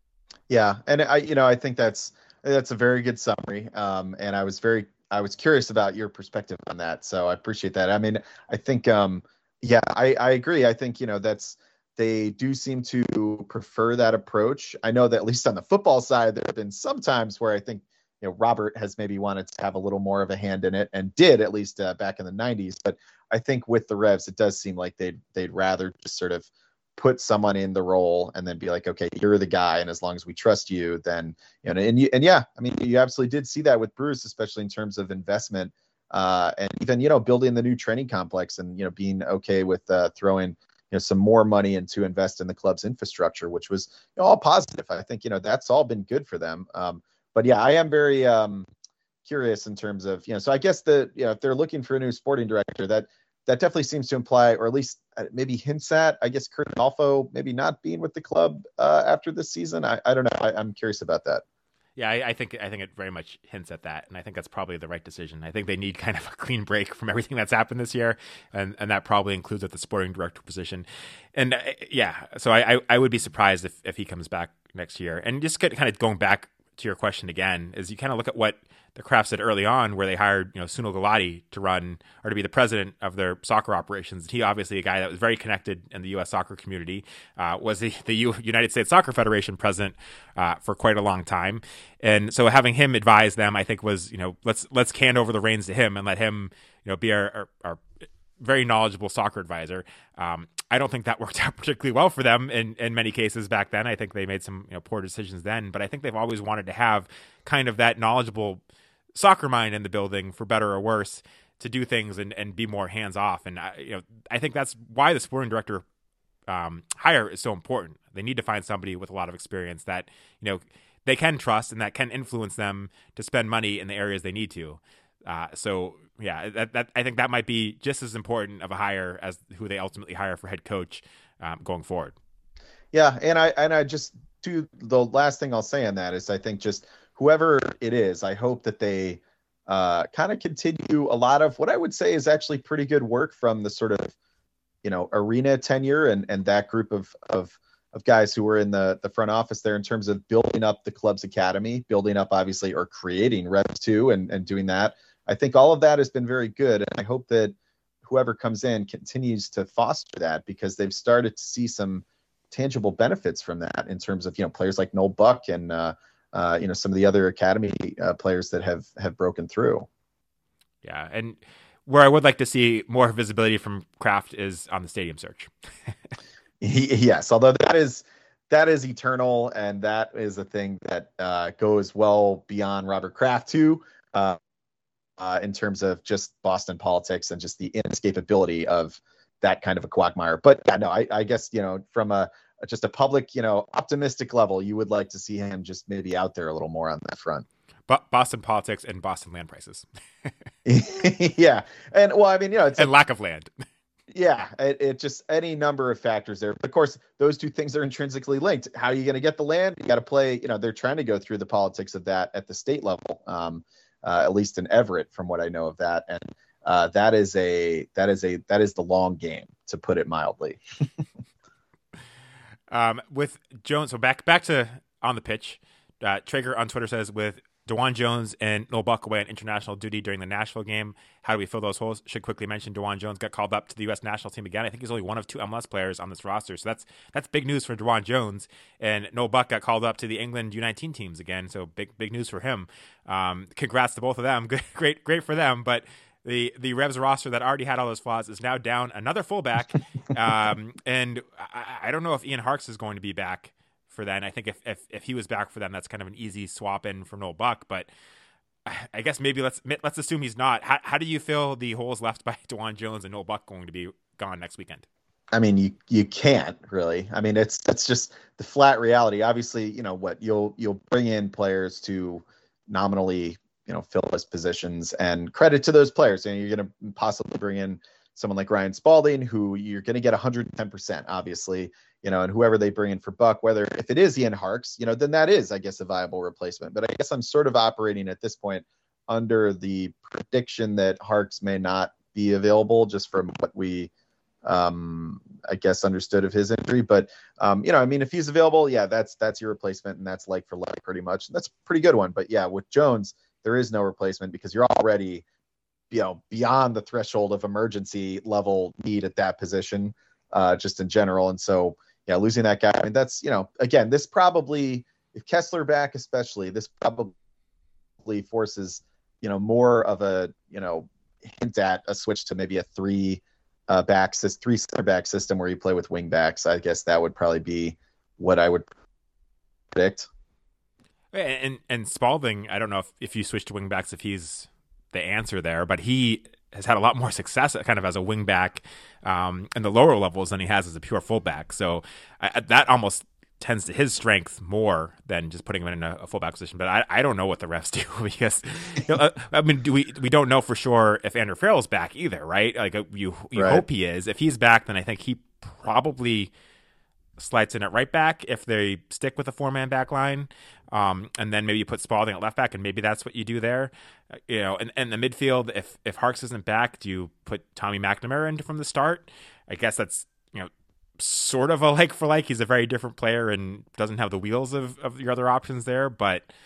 Yeah, and I you know I think that's That's a very good summary. Um, and I was very, I was curious about your perspective on that. So I appreciate that. I mean, I think, um, yeah, I, I agree. I think, you know, that's, they do seem to prefer that approach. I know that at least on the football side, there have been some times where I think, you know, Robert has maybe wanted to have a little more of a hand in it, and did at least uh, back in the nineties. But I think with the Revs, it does seem like they'd, they'd rather just sort of put someone in the role and then be like, okay, you're the guy, and as long as we trust you, then you know. And you, and yeah, I mean, you absolutely did see that with Bruce, especially in terms of investment, uh, and even you know building the new training complex, and you know being okay with uh, throwing you know some more money in to invest in the club's infrastructure, which was you know, all positive. I think you know that's all been good for them. Um, but yeah, I am very um, curious in terms of you know. So I guess the you know if they're looking for a new sporting director, that. That definitely seems to imply, or at least maybe hints at, I guess, Kurt Adolfo maybe not being with the club uh, after this season. I, I don't know. I, I'm curious about that. Yeah, I, I think I think it very much hints at that, and I think that's probably the right decision. I think they need kind of a clean break from everything that's happened this year, and, and that probably includes at the sporting director position. And uh, yeah, so I, I, I would be surprised if, if he comes back next year. And just get, kind of going back to your question again, is you kind of look at what the Kraft said early on, where they hired, you know, Sunil Gulati to run or to be the president of their soccer operations. He obviously a guy that was very connected in the U S soccer community, uh, was the, the U- United States Soccer Federation president uh, for quite a long time. And so having him advise them, I think was, you know, let's, let's hand over the reins to him and let him, you know, be our, our, our very knowledgeable soccer advisor. Um, I don't think that worked out particularly well for them in, in many cases back then. I think they made some, you know, poor decisions then, but I think they've always wanted to have kind of that knowledgeable soccer mind in the building, for better or worse, to do things and, and be more hands off. And I, you know, I think that's why the sporting director um, hire is so important. They need to find somebody with a lot of experience that, you know, they can trust and that can influence them to spend money in the areas they need to. Uh, so yeah, that, that I think that might be just as important of a hire as who they ultimately hire for head coach um, going forward. Yeah, and I and I just do the last thing I'll say on that is I think just whoever it is, I hope that they uh, kind of continue a lot of what I would say is actually pretty good work from the sort of, you know, arena tenure and and that group of of of guys who were in the the front office there in terms of building up the club's academy, building up obviously or creating Revs two and and doing that. I think all of that has been very good, and I hope that whoever comes in continues to foster that, because they've started to see some tangible benefits from that in terms of, you know, players like Noel Buck and uh, uh, you know, some of the other academy uh, players that have have broken through. Yeah, and where I would like to see more visibility from Kraft is on the stadium search. Yes, although that is that is eternal, and that is a thing that uh, goes well beyond Robert Kraft too. Uh, Uh, in terms of just Boston politics and just the inescapability of that kind of a quagmire. But yeah, no, I, I guess, you know, from a just a public, you know, optimistic level, you would like to see him just maybe out there a little more on that front. But Boston politics and Boston land prices. Yeah. And well, I mean, you know, it's and a, lack of land. Yeah, it, it just any number of factors there. But of course, those two things are intrinsically linked. How are you going to get the land? You got to play, you know, they're trying to go through the politics of that at the state level. Um, Uh, at least in Everett, from what I know of that, and uh, that is a that is a that is the long game, to put it mildly. um, with Jones, so back back to on the pitch. Uh, Traeger on Twitter says, with DeJuan Jones and Noel Buck away on international duty during the Nashville game, how do we fill those holes? Should quickly mention DeJuan Jones got called up to the U S national team again. I think he's only one of two M L S players on this roster, so that's that's big news for DeJuan Jones. And Noel Buck got called up to the England U nineteen teams again, so big big news for him. Um, congrats to both of them. Good, great great for them. But the the Revs roster that already had all those flaws is now down another fullback, um, and I, I don't know if Ian Harkes is going to be back for that. And I think if, if if he was back for them, that's kind of an easy swap in for Noel Buck. But I guess maybe let's let's assume he's not. How how do you feel the holes left by DeJuan Jones and Noel Buck going to be gone next weekend? I mean, you you can't really. I mean, it's it's just the flat reality. Obviously, you know what, you'll you'll bring in players to nominally, you know, fill those positions, and credit to those players. And you're going to possibly bring in someone like Ryan Spalding, who you're going to get one hundred ten percent, obviously. You know, and whoever they bring in for Buck, whether if it is Ian Harkes, you know, then that is, I guess, a viable replacement. But I guess I'm sort of operating at this point under the prediction that Harkes may not be available, just from what we, um, I guess, understood of his injury. But, um, you know, I mean, if he's available, yeah, that's that's your replacement, and that's like for like pretty much. That's a pretty good one. But yeah, with Jones, there is no replacement because you're already, you know, beyond the threshold of emergency level need at that position, uh, just in general. And so, yeah, losing that guy, I mean, that's, you know, again, this probably, if Kessler back especially, this probably forces, you know, more of a, you know, hint at a switch to maybe a three uh, back, three center back system where you play with wing backs. I guess that would probably be what I would predict. And and Spalding, I don't know if, if you switch to wing backs, if he's the answer there, but he has had a lot more success kind of as a wing back um, in the lower levels than he has as a pure fullback. So I, that almost tends to his strength more than just putting him in a, a fullback position. But I, I don't know what the refs do because, you know, I mean, do we we don't know for sure if Andrew Farrell's back either, right? Like you you right. hope he is. If he's back, then I think he probably slides in at right back if they stick with a four-man back line. Um, and then maybe you put Spalding at left back, and maybe that's what you do there. Uh, you know, and, and the midfield, if if Harkes isn't back, do you put Tommy McNamara in from the start? I guess that's, you know, sort of a like for like. He's a very different player and doesn't have the wheels of, of your other options there. But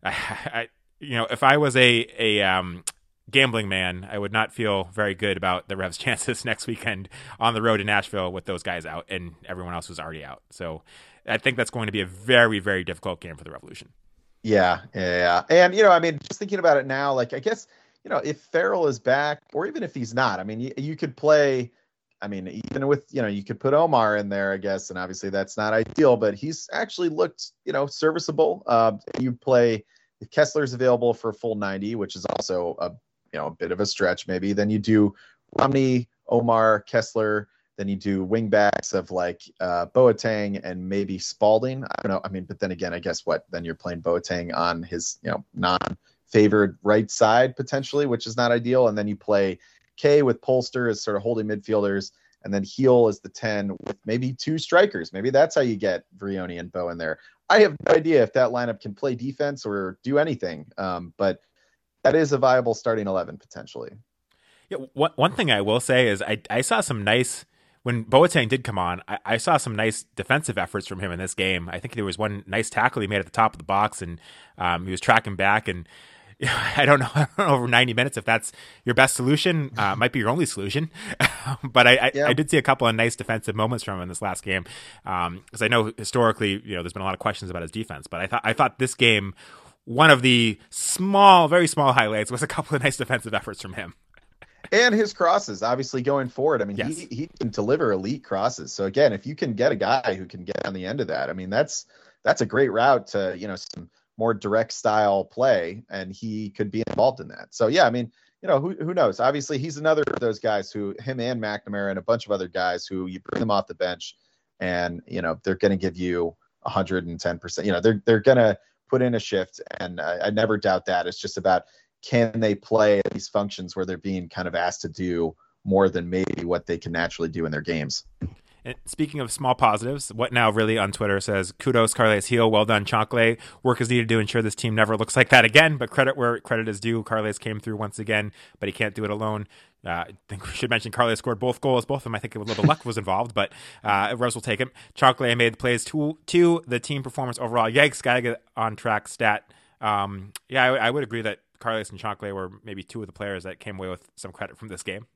I, I you know, if I was a a um, gambling man, I would not feel very good about the Revs' chances next weekend on the road in Nashville with those guys out and everyone else who's already out. So I think that's going to be a very, very difficult game for the Revolution. Yeah, yeah, and you know, I mean, just thinking about it now, like I guess you know, if Farrell is back, or even if he's not, I mean, you, you could play. I mean, even with you know, you could put Omar in there, I guess, and obviously that's not ideal, but he's actually looked you know serviceable. Uh, you play if Kessler's available for a full ninety, which is also a you know a bit of a stretch, maybe. Then you do Romney, Omar, Kessler. Then you do wingbacks of like uh, Boateng and maybe Spalding. I don't know. I mean, but then again, I guess what? Then you're playing Boateng on his you know non-favored right side potentially, which is not ideal. And then you play K with Polster as sort of holding midfielders, and then Heel as the ten with maybe two strikers. Maybe that's how you get Vrioni and Bo in there. I have no idea if that lineup can play defense or do anything, um, but that is a viable starting eleven potentially. Yeah, one one thing I will say is I I saw some nice. When Boateng did come on, I, I saw some nice defensive efforts from him in this game. I think there was one nice tackle he made at the top of the box, and um, he was tracking back. And you know, I don't know, I don't know over ninety minutes if that's your best solution. Uh, might be your only solution. but I, I, yeah. I did see a couple of nice defensive moments from him in this last game, because um, I know historically, you know, there's been a lot of questions about his defense. But I thought I thought this game, one of the small, very small highlights was a couple of nice defensive efforts from him. And his crosses, obviously, going forward. I mean, yes. he, he can deliver elite crosses. So, again, if you can get a guy who can get on the end of that, I mean, that's that's a great route to, you know, some more direct style play, and he could be involved in that. So, yeah, I mean, you know, who who knows? Obviously, he's another of those guys who, him and McNamara and a bunch of other guys who you bring them off the bench and, you know, they're going to give you one hundred ten percent. You know, they're, they're going to put in a shift, and I, I never doubt that. It's just about, can they play at these functions where they're being kind of asked to do more than maybe what they can naturally do in their games? And speaking of small positives, What Now Really on Twitter says, kudos, Carles Heel. Well done, Chanclay. Work is needed to ensure this team never looks like that again, but credit where credit is due. Carles came through once again, but he can't do it alone. Uh, I think we should mention Carles scored both goals. Both of them, I think a little bit of luck was involved, but uh, Revs will take him. Chanclay made the plays to, to the team performance overall. Yikes, got to get on track stat. Um, yeah, I, I would agree that Carles and Chanclay were maybe two of the players that came away with some credit from this game.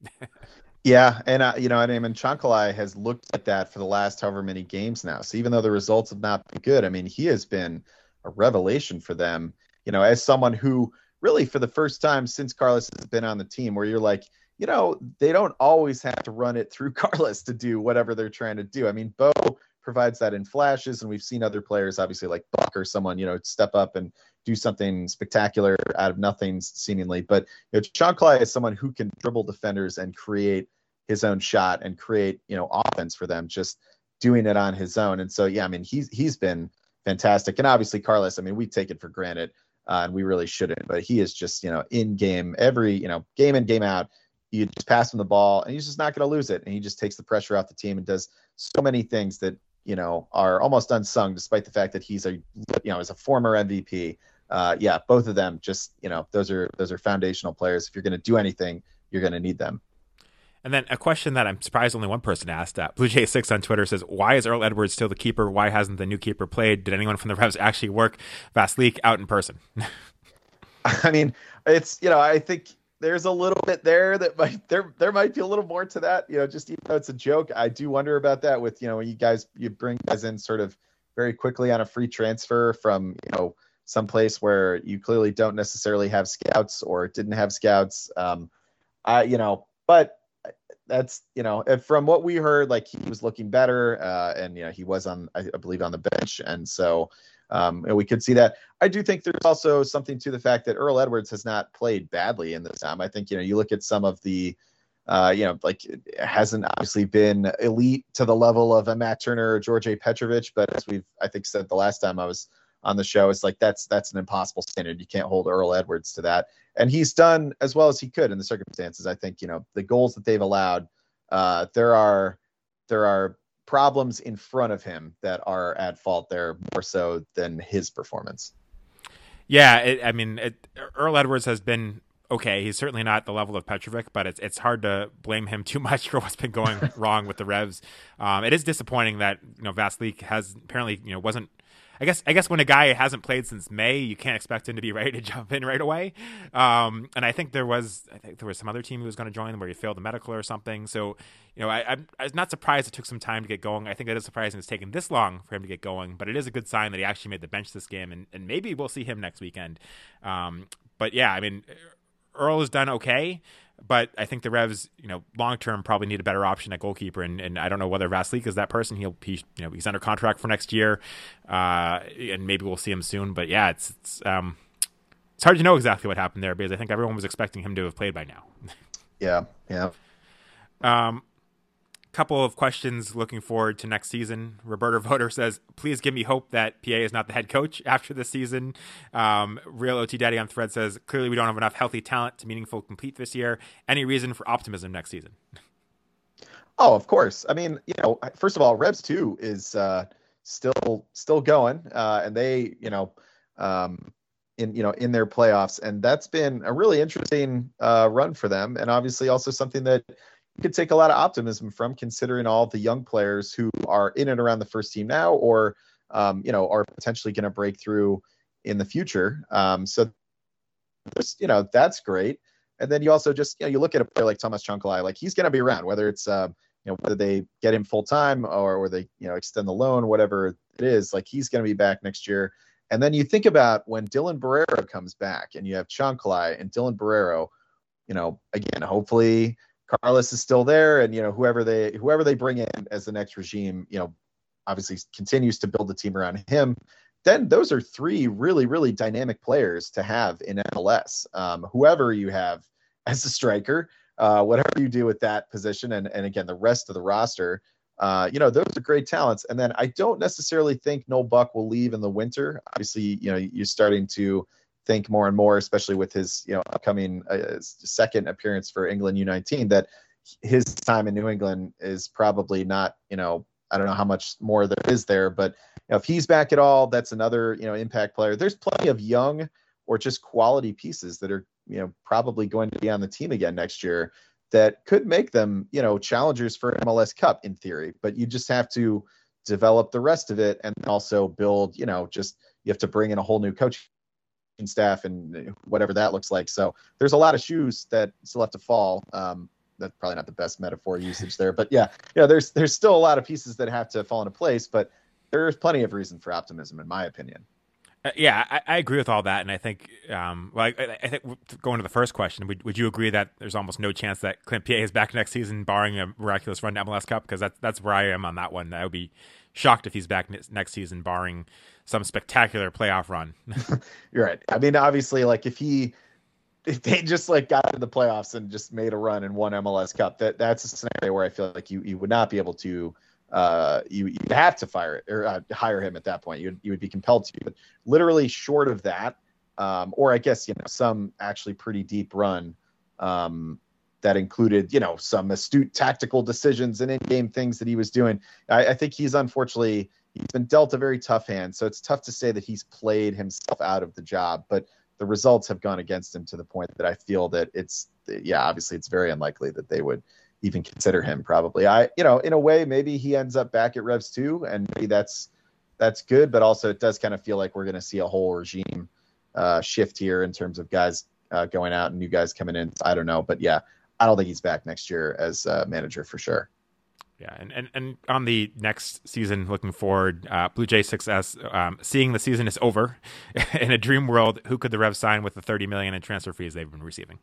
Yeah, and uh, you know, and I mean, Chanclay has looked at that for the last however many games now. So even though the results have not been good, I mean, he has been a revelation for them. You know, as someone who really, for the first time since Carlos has been on the team, where you're like, you know, they don't always have to run it through Carlos to do whatever they're trying to do. I mean, Bo provides that in flashes, and we've seen other players, obviously like Buck or someone, you know, step up and do something spectacular out of nothing seemingly. But you know, Chanclay is someone who can dribble defenders and create his own shot and create, you know, offense for them, just doing it on his own. And so, yeah, I mean, he's he's been fantastic. And obviously Carlos, I mean, we take it for granted uh, and we really shouldn't, but he is just, you know, in game, every, you know, game in, game out, you just pass him the ball and he's just not going to lose it. And he just takes the pressure off the team and does so many things that, you know, are almost unsung, despite the fact that he's a, you know, as a former M V P. Uh, yeah, both of them just, you know, those are, those are foundational players. If you're going to do anything, you're going to need them. And then a question that I'm surprised only one person asked, uh, Blue Jay six on Twitter says, why is Earl Edwards still the keeper? Why hasn't the new keeper played? Did anyone from the Revs actually work Vasilic out in person? I mean, it's, you know, I think there's a little bit there that might, there, there might be a little more to that, you know, just even though it's a joke. I do wonder about that with, you know, when you guys, you bring guys in sort of very quickly on a free transfer from, you know, someplace where you clearly don't necessarily have scouts or didn't have scouts. Um, I, you know, but that's, you know, if from what we heard, like he was looking better uh, and, you know, he was on, I believe on the bench. And so um, and we could see that. I do think there's also something to the fact that Earl Edwards has not played badly in this time. I think, you know, you look at some of the, uh, you know, like it hasn't obviously been elite to the level of a Matt Turner or George Petrovic, but as we've, I think said the last time I was on the show, it's like, that's, that's an impossible standard. You can't hold Earl Edwards to that. And he's done as well as he could in the circumstances. I think, you know, the goals that they've allowed, uh, there are, there are problems in front of him that are at fault there more so than his performance. Yeah. It, I mean, it, Earl Edwards has been okay. He's certainly not the level of Petrovic, but it's it's hard to blame him too much for what's been going wrong with the Revs. Um, it is disappointing that you know Vasilije has apparently you know wasn't. I guess I guess when a guy hasn't played since May, you can't expect him to be ready to jump in right away. Um, and I think there was I think there was some other team who was going to join where he failed the medical or something. So you know I, I'm, I was not surprised it took some time to get going. I think that is surprising it's taken this long for him to get going, but it is a good sign that he actually made the bench this game, and, and maybe we'll see him next weekend. Um, but yeah, I mean, Earl has done okay. But I think the Revs, you know, long term probably need a better option at goalkeeper, and, and I don't know whether Vasilije is that person. He'll, he, you know, he's under contract for next year, uh, and maybe we'll see him soon. But yeah, it's it's um, it's hard to know exactly what happened there because I think everyone was expecting him to have played by now. Yeah, yeah. Um, couple of questions looking forward to next season. Roberta Voter says, please give me hope that P A is not the head coach after this season. Um, Real O T Daddy on Thread says, clearly we don't have enough healthy talent to meaningful compete this year. Any reason for optimism next season? Oh, of course. I mean, you know, first of all, Revs two is uh, still still going, uh, and they, you know, um, in you know in their playoffs, and that's been a really interesting uh, run for them, and obviously also something that you could take a lot of optimism from, considering all the young players who are in and around the first team now, or um, you know, are potentially going to break through in the future. Um, so, you know, that's great. And then you also just, you know, you look at a player like Thomas Chancalay, like he's going to be around, whether it's, uh, you know, whether they get him full time or, or they, you know, extend the loan, whatever it is, like he's going to be back next year. And then you think about when Dylan Barrero comes back and you have Chancalay and Dylan Barrero, you know, again, hopefully Carlos is still there, and you know whoever they whoever they bring in as the next regime, you know, obviously continues to build the team around him. Then those are three really really dynamic players to have in M L S. Um, whoever you have as a striker, uh, whatever you do with that position, and and again the rest of the roster, uh, you know, those are great talents. And then I don't necessarily think Noel Buck will leave in the winter. Obviously, you know, you're starting to think more and more, especially with his, you know, upcoming uh, second appearance for England U nineteen, that his time in New England is probably not, you know, I don't know how much more there is there, but you know, if he's back at all, that's another, you know, impact player. There's plenty of young or just quality pieces that are, you know, probably going to be on the team again next year that could make them, you know, challengers for M L S Cup in theory, but you just have to develop the rest of it and also build, you know, just, you have to bring in a whole new coach staff and whatever that looks like. So there's a lot of shoes that still have to fall. Um, that's probably not the best metaphor usage there, but yeah, yeah, there's there's still a lot of pieces that have to fall into place, but there's plenty of reason for optimism, in my opinion. Uh, yeah, I, I agree with all that, and I think, um, well, I, I think going to the first question, would, would you agree that there's almost no chance that Clint P A is back next season, barring a miraculous run to M L S Cup? Because that's that's where I am on that one. I would be shocked if he's back next season, barring some spectacular playoff run. You're right. I mean, obviously, like if he, if they just like got into the playoffs and just made a run and won M L S Cup, that that's a scenario where I feel like you, you would not be able to, uh, you you'd have to fire it or uh, hire him at that point. You you would be compelled to, but literally short of that, um, or I guess you know some actually pretty deep run, um, that included you know some astute tactical decisions and in-game things that he was doing. I, I think he's unfortunately. He's been dealt a very tough hand, so it's tough to say that he's played himself out of the job, but the results have gone against him to the point that I feel that it's, yeah, obviously it's very unlikely that they would even consider him probably. I, you know, in a way, maybe he ends up back at Revs two, and maybe that's, that's good, but also it does kind of feel like we're going to see a whole regime uh, shift here in terms of guys uh, going out and new guys coming in. I don't know, but yeah, I don't think he's back next year as uh, manager for sure. Yeah, and, and, and on the next season, looking forward, uh, Blue Jay success, um, seeing the season is over. In a dream world, who could the Revs sign with the thirty million dollars in transfer fees they've been receiving?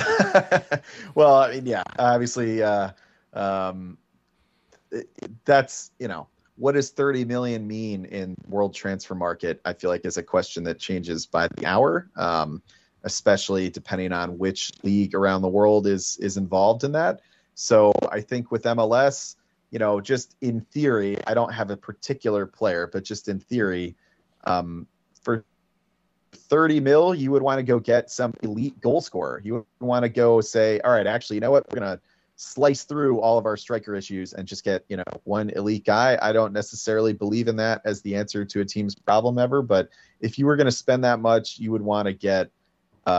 Well, I mean, yeah, obviously, uh, um, it, it, that's, you know, what does thirty million dollars mean in world transfer market? I feel like is a question that changes by the hour, um, especially depending on which league around the world is is involved in that. So I think with M L S, you know, just in theory, I don't have a particular player, but just in theory, um, for thirty mil, you would want to go get some elite goal scorer. You would want to go say, all right, actually, you know what? We're going to slice through all of our striker issues and just get, you know, one elite guy. I don't necessarily believe in that as the answer to a team's problem ever, but if you were going to spend that much, you would want to get, um,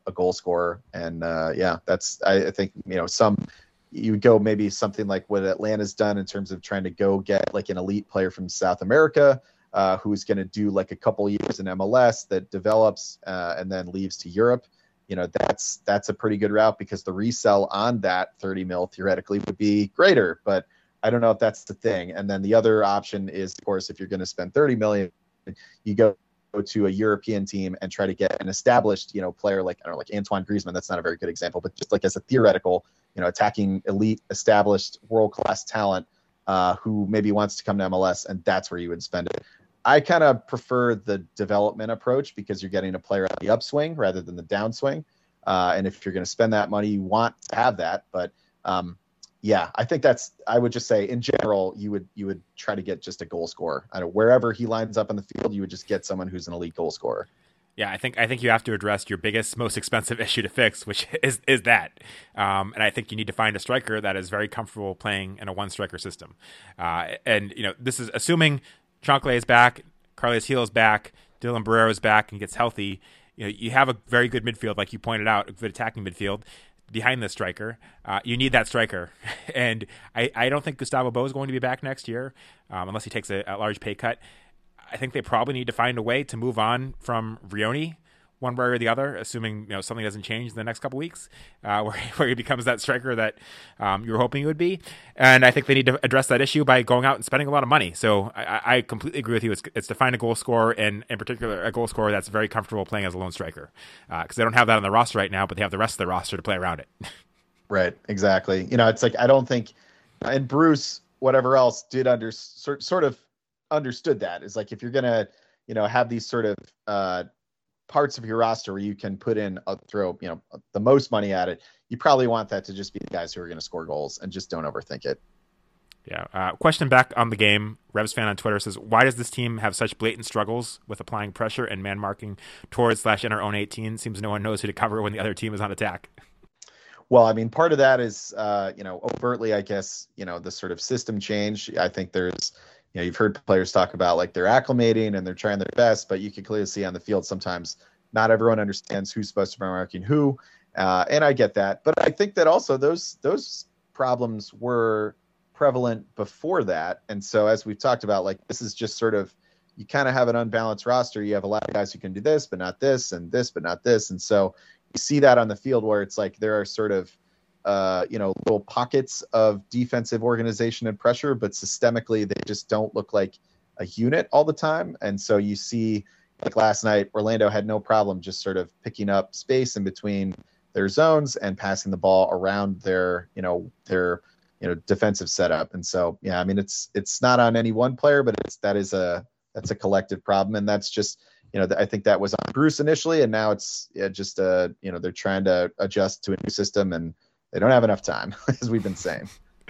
a goal scorer. And uh, yeah, that's I, I think you know some you would go maybe something like what Atlanta's done in terms of trying to go get like an elite player from South America uh, who's going to do like a couple years in M L S that develops uh, and then leaves to Europe. You know, that's that's a pretty good route because the resell on that thirty mil theoretically would be greater, but I don't know if that's the thing. And then the other option is, of course, if you're going to spend thirty million, you go to a European team and try to get an established, you know, player like, I don't know, like Antoine Griezmann. That's not a very good example, but just like as a theoretical, you know, attacking elite, established, world-class talent uh, who maybe wants to come to M L S, and that's where you would spend it. I kind of prefer the development approach because you're getting a player on the upswing rather than the downswing. Uh, and if you're going to spend that money, you want to have that. But um, yeah, I think that's, I would just say in general, you would, you would try to get just a goal scorer. I don't, wherever he lines up on the field, you would just get someone who's an elite goal scorer. Yeah, I think I think you have to address your biggest, most expensive issue to fix, which is is that. Um, and I think you need to find a striker that is very comfortable playing in a one striker system. Uh, and you know, this is assuming Chanclet is back, Carles Gil is back, Dylan Barrero is back and gets healthy. You know, you have a very good midfield, like you pointed out, a good attacking midfield behind the striker. Uh, you need that striker. And I, I don't think Gustavo Bou is going to be back next year, um, unless he takes a, a large pay cut. I think they probably need to find a way to move on from Vrioni one way or the other, assuming you know something doesn't change in the next couple of weeks, uh, where, where he becomes that striker that um, you were hoping he would be. And I think they need to address that issue by going out and spending a lot of money. So I, I completely agree with you. It's, it's to find a goal scorer, and in particular, a goal scorer that's very comfortable playing as a lone striker, because uh, they don't have that on the roster right now, but they have the rest of the roster to play around it. Right, exactly. You know, it's like I don't think, and Bruce, whatever else, did under sort sort of understood that. Is like if you're gonna, you know, have these sort of uh, parts of your roster where you can put in a throw, you know, the most money at it, you probably want that to just be the guys who are going to score goals, and just don't overthink it. Yeah. Uh, question back on the game. Revs fan on Twitter says, why does this team have such blatant struggles with applying pressure and man marking towards slash in our own eighteen? Seems no one knows who to cover when the other team is on attack. Well, I mean, part of that is, uh, you know, overtly, I guess, you know, the sort of system change. I think there's, you know, you've heard players talk about like they're acclimating and they're trying their best, but you can clearly see on the field sometimes not everyone understands who's supposed to be marking who. Uh, and I get that. But I think that also those those problems were prevalent before that. And so as we've talked about, like this is just sort of, you kind of have an unbalanced roster. You have a lot of guys who can do this, but not this, and this, but not this. And so you see that on the field where it's like there are sort of, uh, you know, little pockets of defensive organization and pressure, but systemically they just don't look like a unit all the time. And so you see, like last night, Orlando had no problem just sort of picking up space in between their zones and passing the ball around their, you know, their, you know, defensive setup. And so, yeah, I mean, it's it's not on any one player, but it's that is a that's a collective problem, and that's just, you know, I think that was on Bruce initially, and now it's yeah, just uh, you know, they're trying to adjust to a new system, and they don't have enough time, as we've been saying.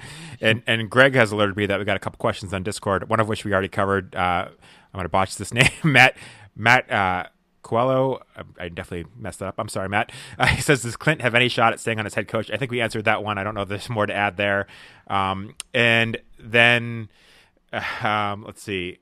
And and Greg has alerted me that we got a couple questions on Discord, one of which we already covered. Uh, I'm going to botch this name, Matt Matt uh, Coelho. I definitely messed that up. I'm sorry, Matt. Uh, he says, does Clint have any shot at staying on as head coach? I think we answered that one. I don't know if there's more to add there. Um, and then uh, um, let's see.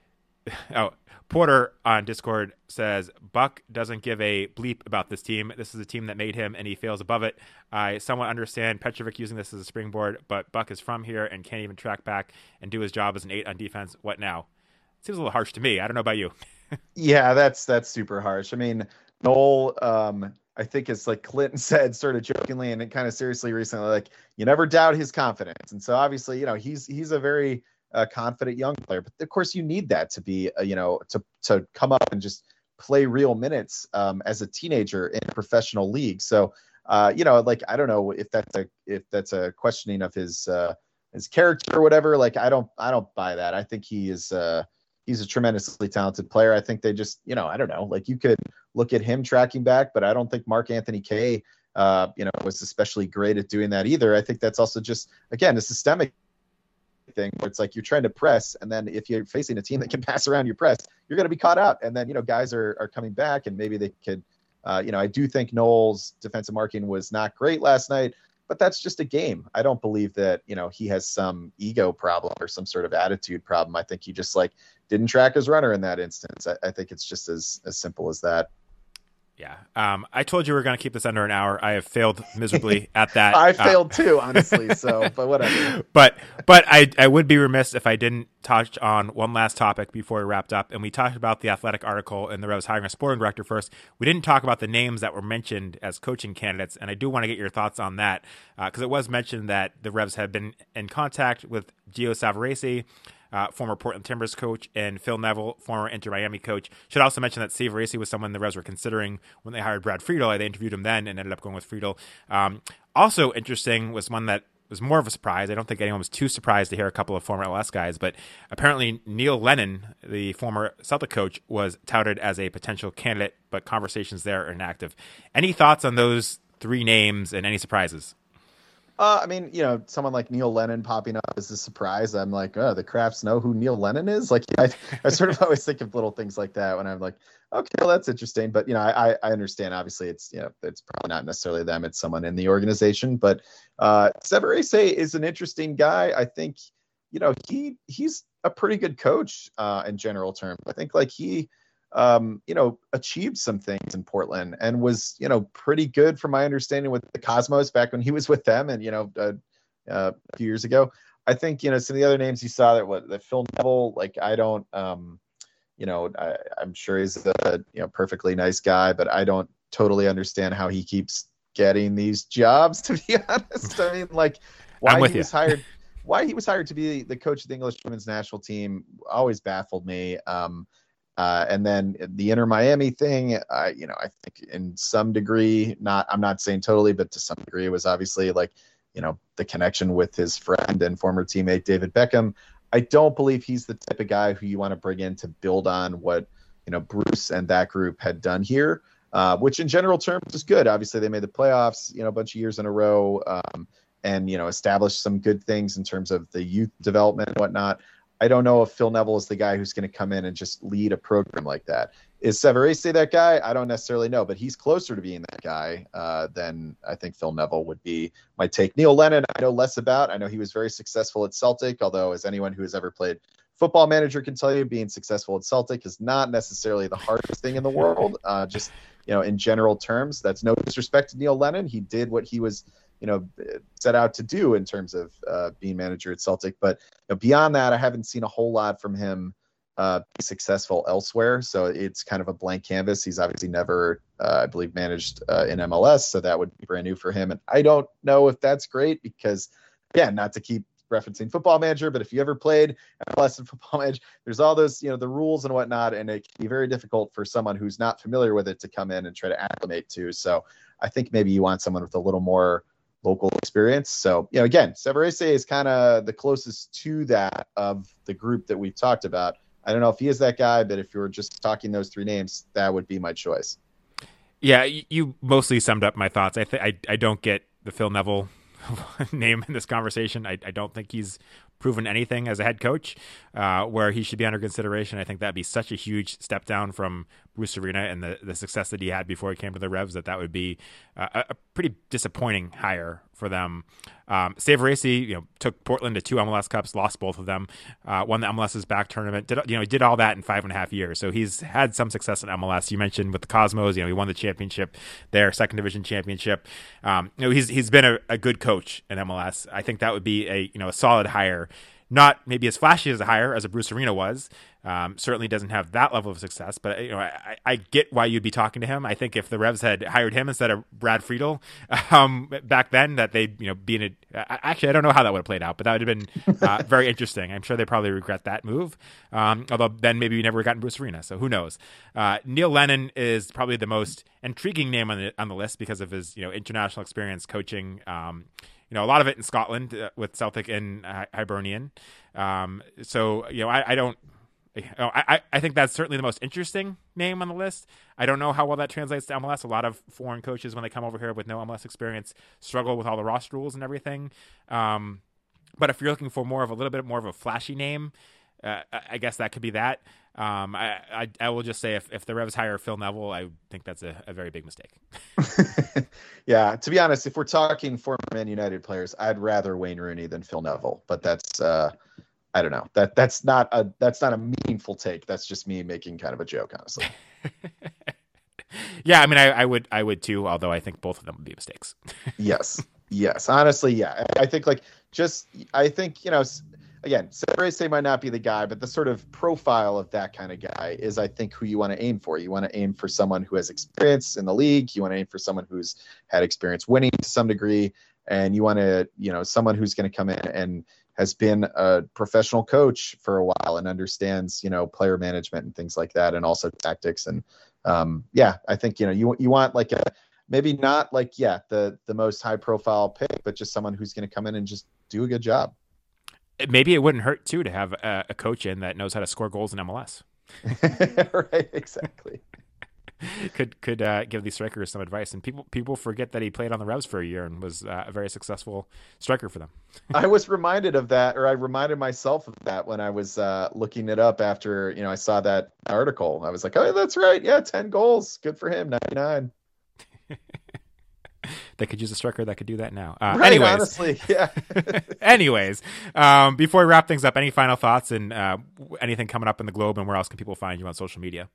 Oh, Porter on Discord says, Buck doesn't give a bleep about this team. This is a team that made him, and he fails above it. I somewhat understand Petrovic using this as a springboard, but Buck is from here and can't even track back and do his job as an eight on defense. What now? Seems a little harsh to me. I don't know about you. Yeah, that's that's super harsh. I mean, Noel, um, I think it's like Clinton said, sort of jokingly and kind of seriously recently, like, you never doubt his confidence. And so obviously, you know, he's he's a very uh, confident young player, but of course you need that to be, uh, you know, to to come up and just play real minutes um, as a teenager in a professional league. So, uh, you know, like, I don't know if that's a if that's a questioning of his uh, his character or whatever. Like, I don't I don't buy that. I think he is. Uh, He's a tremendously talented player. I think they just, you know, I don't know, like you could look at him tracking back, but I don't think Mark Anthony Kaye, uh, you know, was especially great at doing that either. I think that's also just, again, a systemic thing where it's like you're trying to press, and then if you're facing a team that can pass around your press, you're going to be caught out. And then, you know, guys are are coming back, and maybe they could, uh, you know, I do think Noel's defensive marking was not great last night, but that's just a game. I don't believe that, you know, he has some ego problem or some sort of attitude problem. I think he just like didn't track his runner in that instance. I, I think it's just as, as simple as that. Yeah. Um, I told you we were going to keep this under an hour. I have failed miserably at that. I Uh, failed too, honestly. So, but whatever. but but I, I would be remiss if I didn't touch on one last topic before we wrapped up. And we talked about the Athletic article and the Revs hiring a sporting director first. We didn't talk about the names that were mentioned as coaching candidates. And I do want to get your thoughts on that because uh, it was mentioned that the Revs had been in contact with Gio Savarese, Uh, former Portland Timbers coach, and Phil Neville, former Inter Miami coach. Should also mention that Savarese was someone the Revs were considering when they hired Brad Friedel. They interviewed him then and ended up going with Friedel. Um, also interesting was one that was more of a surprise. I don't think anyone was too surprised to hear a couple of former L S guys, but apparently Neil Lennon, the former Celtic coach, was touted as a potential candidate, but conversations there are inactive. Any thoughts on those three names and any surprises? Uh, I mean, you know, someone like Neil Lennon popping up is a surprise. I'm like, oh, the Crafts know who Neil Lennon is. Like, I, I sort of always think of little things like that when I'm like, okay, well, that's interesting. But, you know, I, I understand, obviously, it's, you know, it's probably not necessarily them. It's someone in the organization. But uh, Savarese is an interesting guy. I think, you know, he he's a pretty good coach uh, in general terms. I think, like, he, um, you know, achieved some things in Portland and was, you know, pretty good from my understanding with the Cosmos back when he was with them and, you know, uh, uh, a few years ago. I think, you know, some of the other names you saw that, what, that Phil Neville, like, I don't, um, you know, I, I'm sure he's a, you know, perfectly nice guy, but I don't totally understand how he keeps getting these jobs, to be honest. I mean, like, why he you. was hired, why he was hired to be the coach of the English women's national team always baffled me. Um, Uh, and then the Inter Miami thing, uh, you know, I think in some degree, not, I'm not saying totally, but to some degree it was obviously like, you know, the connection with his friend and former teammate, David Beckham. I don't believe he's the type of guy who you want to bring in to build on what, you know, Bruce and that group had done here, uh, which in general terms is good. Obviously they made the playoffs, you know, a bunch of years in a row, um, and, you know, established some good things in terms of the youth development and whatnot. I don't know if Phil Neville is the guy who's going to come in and just lead a program like that. Is Savarese that guy? I don't necessarily know, but he's closer to being that guy uh, than I think Phil Neville would be. My take. Neil Lennon, I know less about. I know he was very successful at Celtic, although as anyone who has ever played Football Manager can tell you, being successful at Celtic is not necessarily the hardest thing in the world. Uh, just, you know, in general terms, that's no disrespect to Neil Lennon. He did what he was, you know, set out to do in terms of uh, being manager at Celtic. But you know, beyond that, I haven't seen a whole lot from him uh, be successful elsewhere. So it's kind of a blank canvas. He's obviously never, uh, I believe, managed uh, in M L S. So that would be brand new for him. And I don't know if that's great because, again, not to keep referencing Football Manager, but if you ever played M L S and Football Manager, there's all those, you know, the rules and whatnot. And it can be very difficult for someone who's not familiar with it to come in and try to acclimate to. So I think maybe you want someone with a little more local experience. So, you know, again, Savarese is kind of the closest to that of the group that we've talked about. I don't know if he is that guy, but if you were just talking those three names, that would be my choice. Yeah, you mostly summed up my thoughts. I th- I, I don't get the Phil Neville name in this conversation. I, I don't think he's proven anything as a head coach uh, where he should be under consideration. I think that'd be such a huge step down from Bruce Arena and the, the success that he had before he came to the Revs that that would be uh, a, a pretty disappointing hire for them. Um, Savarese, you know, took Portland to two M L S Cups, lost both of them, uh, won the M L S's back tournament. Did you know he did all that in five and a half years? So he's had some success in M L S. You mentioned with the Cosmos, you know, he won the championship, their second division championship. Um, you know, he's he's been a, a good coach in M L S. I think that would be a you know a solid hire. Not maybe as flashy as a hire as a Bruce Arena was. Um, certainly doesn't have that level of success, but you know I, I get why you'd be talking to him. I think if the Revs had hired him instead of Brad Friedel um, back then, that they'd you know be in a. Actually, I don't know how that would have played out, but that would have been uh, very interesting. I'm sure they probably regret that move. Um, although then maybe we never gotten Bruce Arena, so who knows? Uh, Neil Lennon is probably the most intriguing name on the on the list because of his you know international experience coaching. Um, You know, a lot of it in Scotland uh, with Celtic and uh, Hibernian. Um, so, you know, I, I don't, you know, I, I think that's certainly the most interesting name on the list. I don't know how well that translates to M L S. A lot of foreign coaches, when they come over here with no M L S experience, struggle with all the roster rules and everything. Um, but if you're looking for more of a little bit more of a flashy name, uh, I guess that could be that. Um, I, I I will just say if, if the Revs hire Phil Neville, I think that's a, a very big mistake. Yeah, to be honest, if we're talking former Man United players, I'd rather Wayne Rooney than Phil Neville. But that's uh, I don't know. That that's not a that's not a meaningful take. That's just me making kind of a joke, honestly. Yeah, I mean, I, I would, I would too. Although I think both of them would be mistakes. Yes, yes. Honestly, yeah. I think like just, I think you know, again, Arce might not be the guy, but the sort of profile of that kind of guy is, I think, who you want to aim for. You want to aim for someone who has experience in the league. You want to aim for someone who's had experience winning to some degree, and you want to, you know, someone who's going to come in and has been a professional coach for a while and understands, you know, player management and things like that, and also tactics. And um, yeah, I think, you know, you you want like a, maybe not like, yeah, the, the most high profile pick, but just someone who's going to come in and just do a good job. Maybe it wouldn't hurt too to have a, a coach in that knows how to score goals in M L S. Right. Exactly. could could uh, give these strikers some advice, and people people forget that he played on the Revs for a year and was uh, a very successful striker for them. I was reminded of that, or I reminded myself of that when I was uh, looking it up after, you know, I saw that article. I was like, oh, that's right, yeah, ten goals, good for him, ninety-nine. They could use a striker that could do that now. Uh, right, anyways, honestly, yeah. anyways, um, before we wrap things up, any final thoughts and uh, anything coming up in the Globe, and where else can people find you on social media?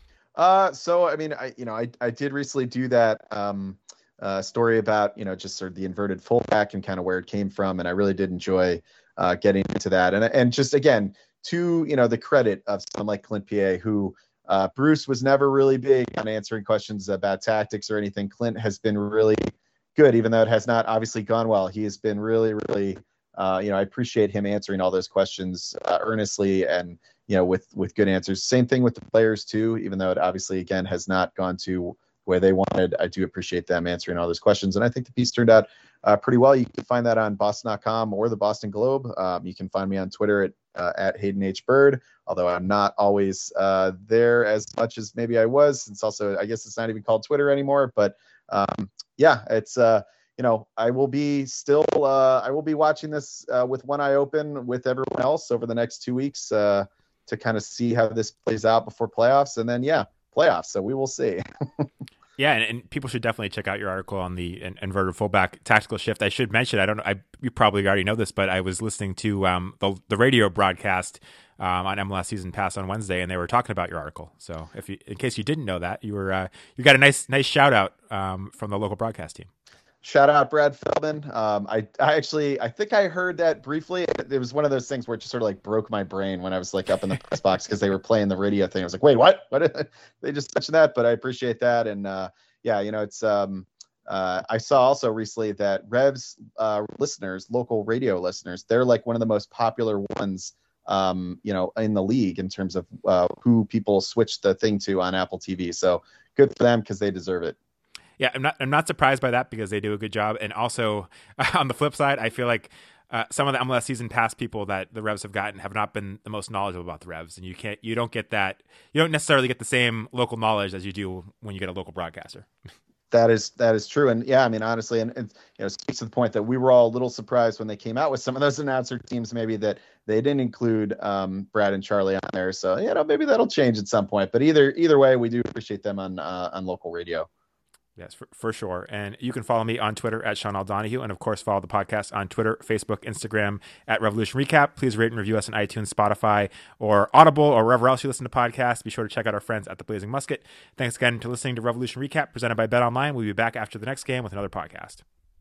Uh, so, I mean, I, you know, I, I did recently do that, um, uh, story about, you know, just sort of the inverted fullback and kind of where it came from. And I really did enjoy, uh, getting into that. And, and just, again, to, you know, the credit of someone like Clint Piet, who, uh, Bruce was never really big on answering questions about tactics or anything. Clint has been really good, even though it has not obviously gone well. He has been really, really, uh, you know, I appreciate him answering all those questions, uh, earnestly and, you know, with, with good answers. Same thing with the players too, even though it obviously, again, has not gone to where they wanted. I do appreciate them answering all those questions. And I think the piece turned out uh, pretty well. You can find that on Boston dot com or the Boston Globe. Um, you can find me on Twitter at, uh, at Hayden H. Bird, although I'm not always uh, there as much as maybe I was. It's also, I guess it's not even called Twitter anymore, but um, yeah, it's, uh, you know, I will be still, uh, I will be watching this uh, with one eye open with everyone else over the next two weeks. Uh, to kind of see how this plays out before playoffs, and then yeah, playoffs. So we will see. Yeah, and, and people should definitely check out your article on the in, inverted fullback tactical shift. I should mention, I don't know, I you probably already know this, but I was listening to um, the the radio broadcast um, on M L S Season Pass on Wednesday, and they were talking about your article. So if you, in case you didn't know that, you were uh, you got a nice nice shout out um, from the local broadcast team. Shout out Brad Feldman. Um, I, I actually, I think I heard that briefly. It, it was one of those things where it just sort of like broke my brain when I was like up in the press box because they were playing the radio thing. I was like, wait, what? What? They just mentioned that, but I appreciate that. And uh, yeah, you know, it's. Um, uh, I saw also recently that Revs uh, listeners, local radio listeners, they're like one of the most popular ones, um, you know, in the league in terms of uh, who people switch the thing to on Apple T V. So good for them because they deserve it. Yeah, I'm not. I'm not surprised by that because they do a good job. And also, uh, on the flip side, I feel like uh, some of the M L S Season Pass people that the Revs have gotten have not been the most knowledgeable about the Revs, and you can't. You don't get that. You don't necessarily get the same local knowledge as you do when you get a local broadcaster. That is that is true, and yeah, I mean honestly, and, and you know, speaks to the point that we were all a little surprised when they came out with some of those announcer teams, maybe that they didn't include um, Brad and Charlie on there. So you know, maybe that'll change at some point. But either either way, we do appreciate them on uh, on local radio. Yes, for, for sure. And you can follow me on Twitter at Sean L. Donahue. And of course, follow the podcast on Twitter, Facebook, Instagram at Revolution Recap. Please rate and review us on iTunes, Spotify, or Audible, or wherever else you listen to podcasts. Be sure to check out our friends at the Blazing Musket. Thanks again for listening to Revolution Recap, presented by Bet Online. We'll be back after the next game with another podcast.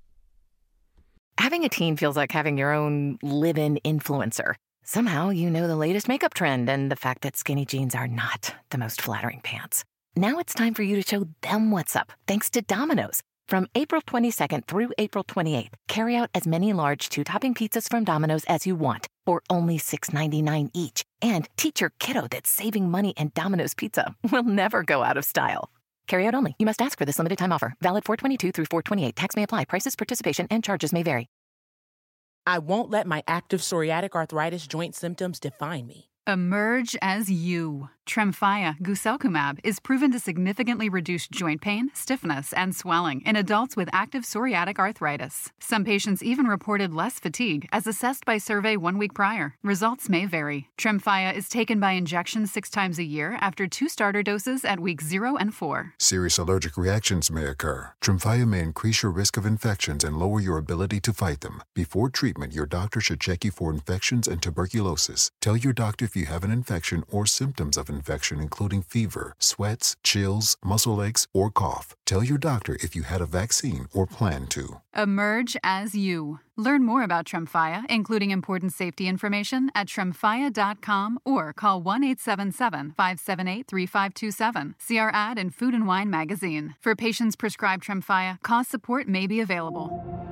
Having a teen feels like having your own live-in influencer. Somehow you know the latest makeup trend and the fact that skinny jeans are not the most flattering pants. Now it's time for you to show them what's up, thanks to Domino's. From April twenty-second through April twenty-eighth, carry out as many large two-topping pizzas from Domino's as you want for only six ninety-nine each. And teach your kiddo that saving money and Domino's Pizza will never go out of style. Carry out only. You must ask for this limited time offer. Valid four twenty-two through four twenty-eight. Tax may apply. Prices, participation, and charges may vary. I won't let my active psoriatic arthritis joint symptoms define me. Emerge as you. Tremfya guselkumab is proven to significantly reduce joint pain, stiffness, and swelling in adults with active psoriatic arthritis. Some patients even reported less fatigue as assessed by survey one week prior. Results may vary. Tremfya is taken by injection six times a year after two starter doses at weeks zero and four. Serious allergic reactions may occur. Tremfya may increase your risk of infections and lower your ability to fight them. Before treatment, your doctor should check you for infections and tuberculosis. Tell your doctor if you have an infection or symptoms of infection, including fever, sweats, chills, muscle aches, or cough. Tell your doctor if you had a vaccine or plan to. Emerge as you. Learn more about Tremfya, including important safety information, at tremfya dot com or call one eight seven seven, five seven eight, three five two seven. See our ad in Food and Wine magazine. For patients prescribed Tremfya, cost support may be available.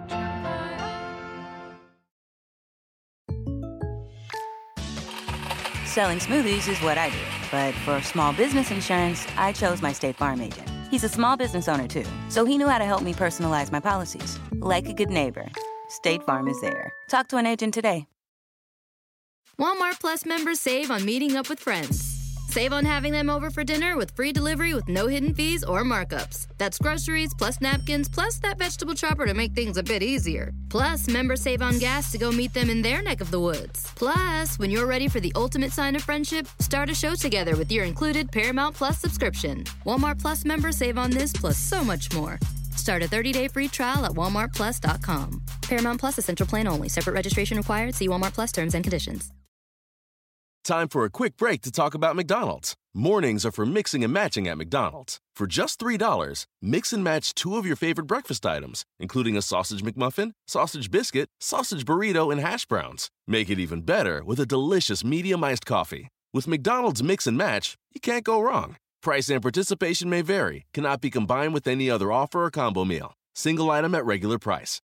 Selling smoothies is what I do, but for small business insurance, I chose my State Farm agent. He's a small business owner too, so he knew how to help me personalize my policies. Like a good neighbor, State Farm is there. Talk to an agent today. Walmart Plus members save on meeting up with friends. Save on having them over for dinner with free delivery with no hidden fees or markups. That's groceries plus napkins plus that vegetable chopper to make things a bit easier. Plus, members save on gas to go meet them in their neck of the woods. Plus, when you're ready for the ultimate sign of friendship, start a show together with your included Paramount Plus subscription. Walmart Plus members save on this plus so much more. Start a thirty-day free trial at walmart plus dot com. Paramount Plus Essential Plan only. Separate registration required. See Walmart Plus terms and conditions. Time for a quick break to talk about McDonald's. Mornings are for mixing and matching at McDonald's. For just three dollars, mix and match two of your favorite breakfast items, including a sausage McMuffin, sausage biscuit, sausage burrito, and hash browns. Make it even better with a delicious medium iced coffee. With McDonald's Mix and Match, you can't go wrong. Price and participation may vary, cannot be combined with any other offer or combo meal. Single item at regular price.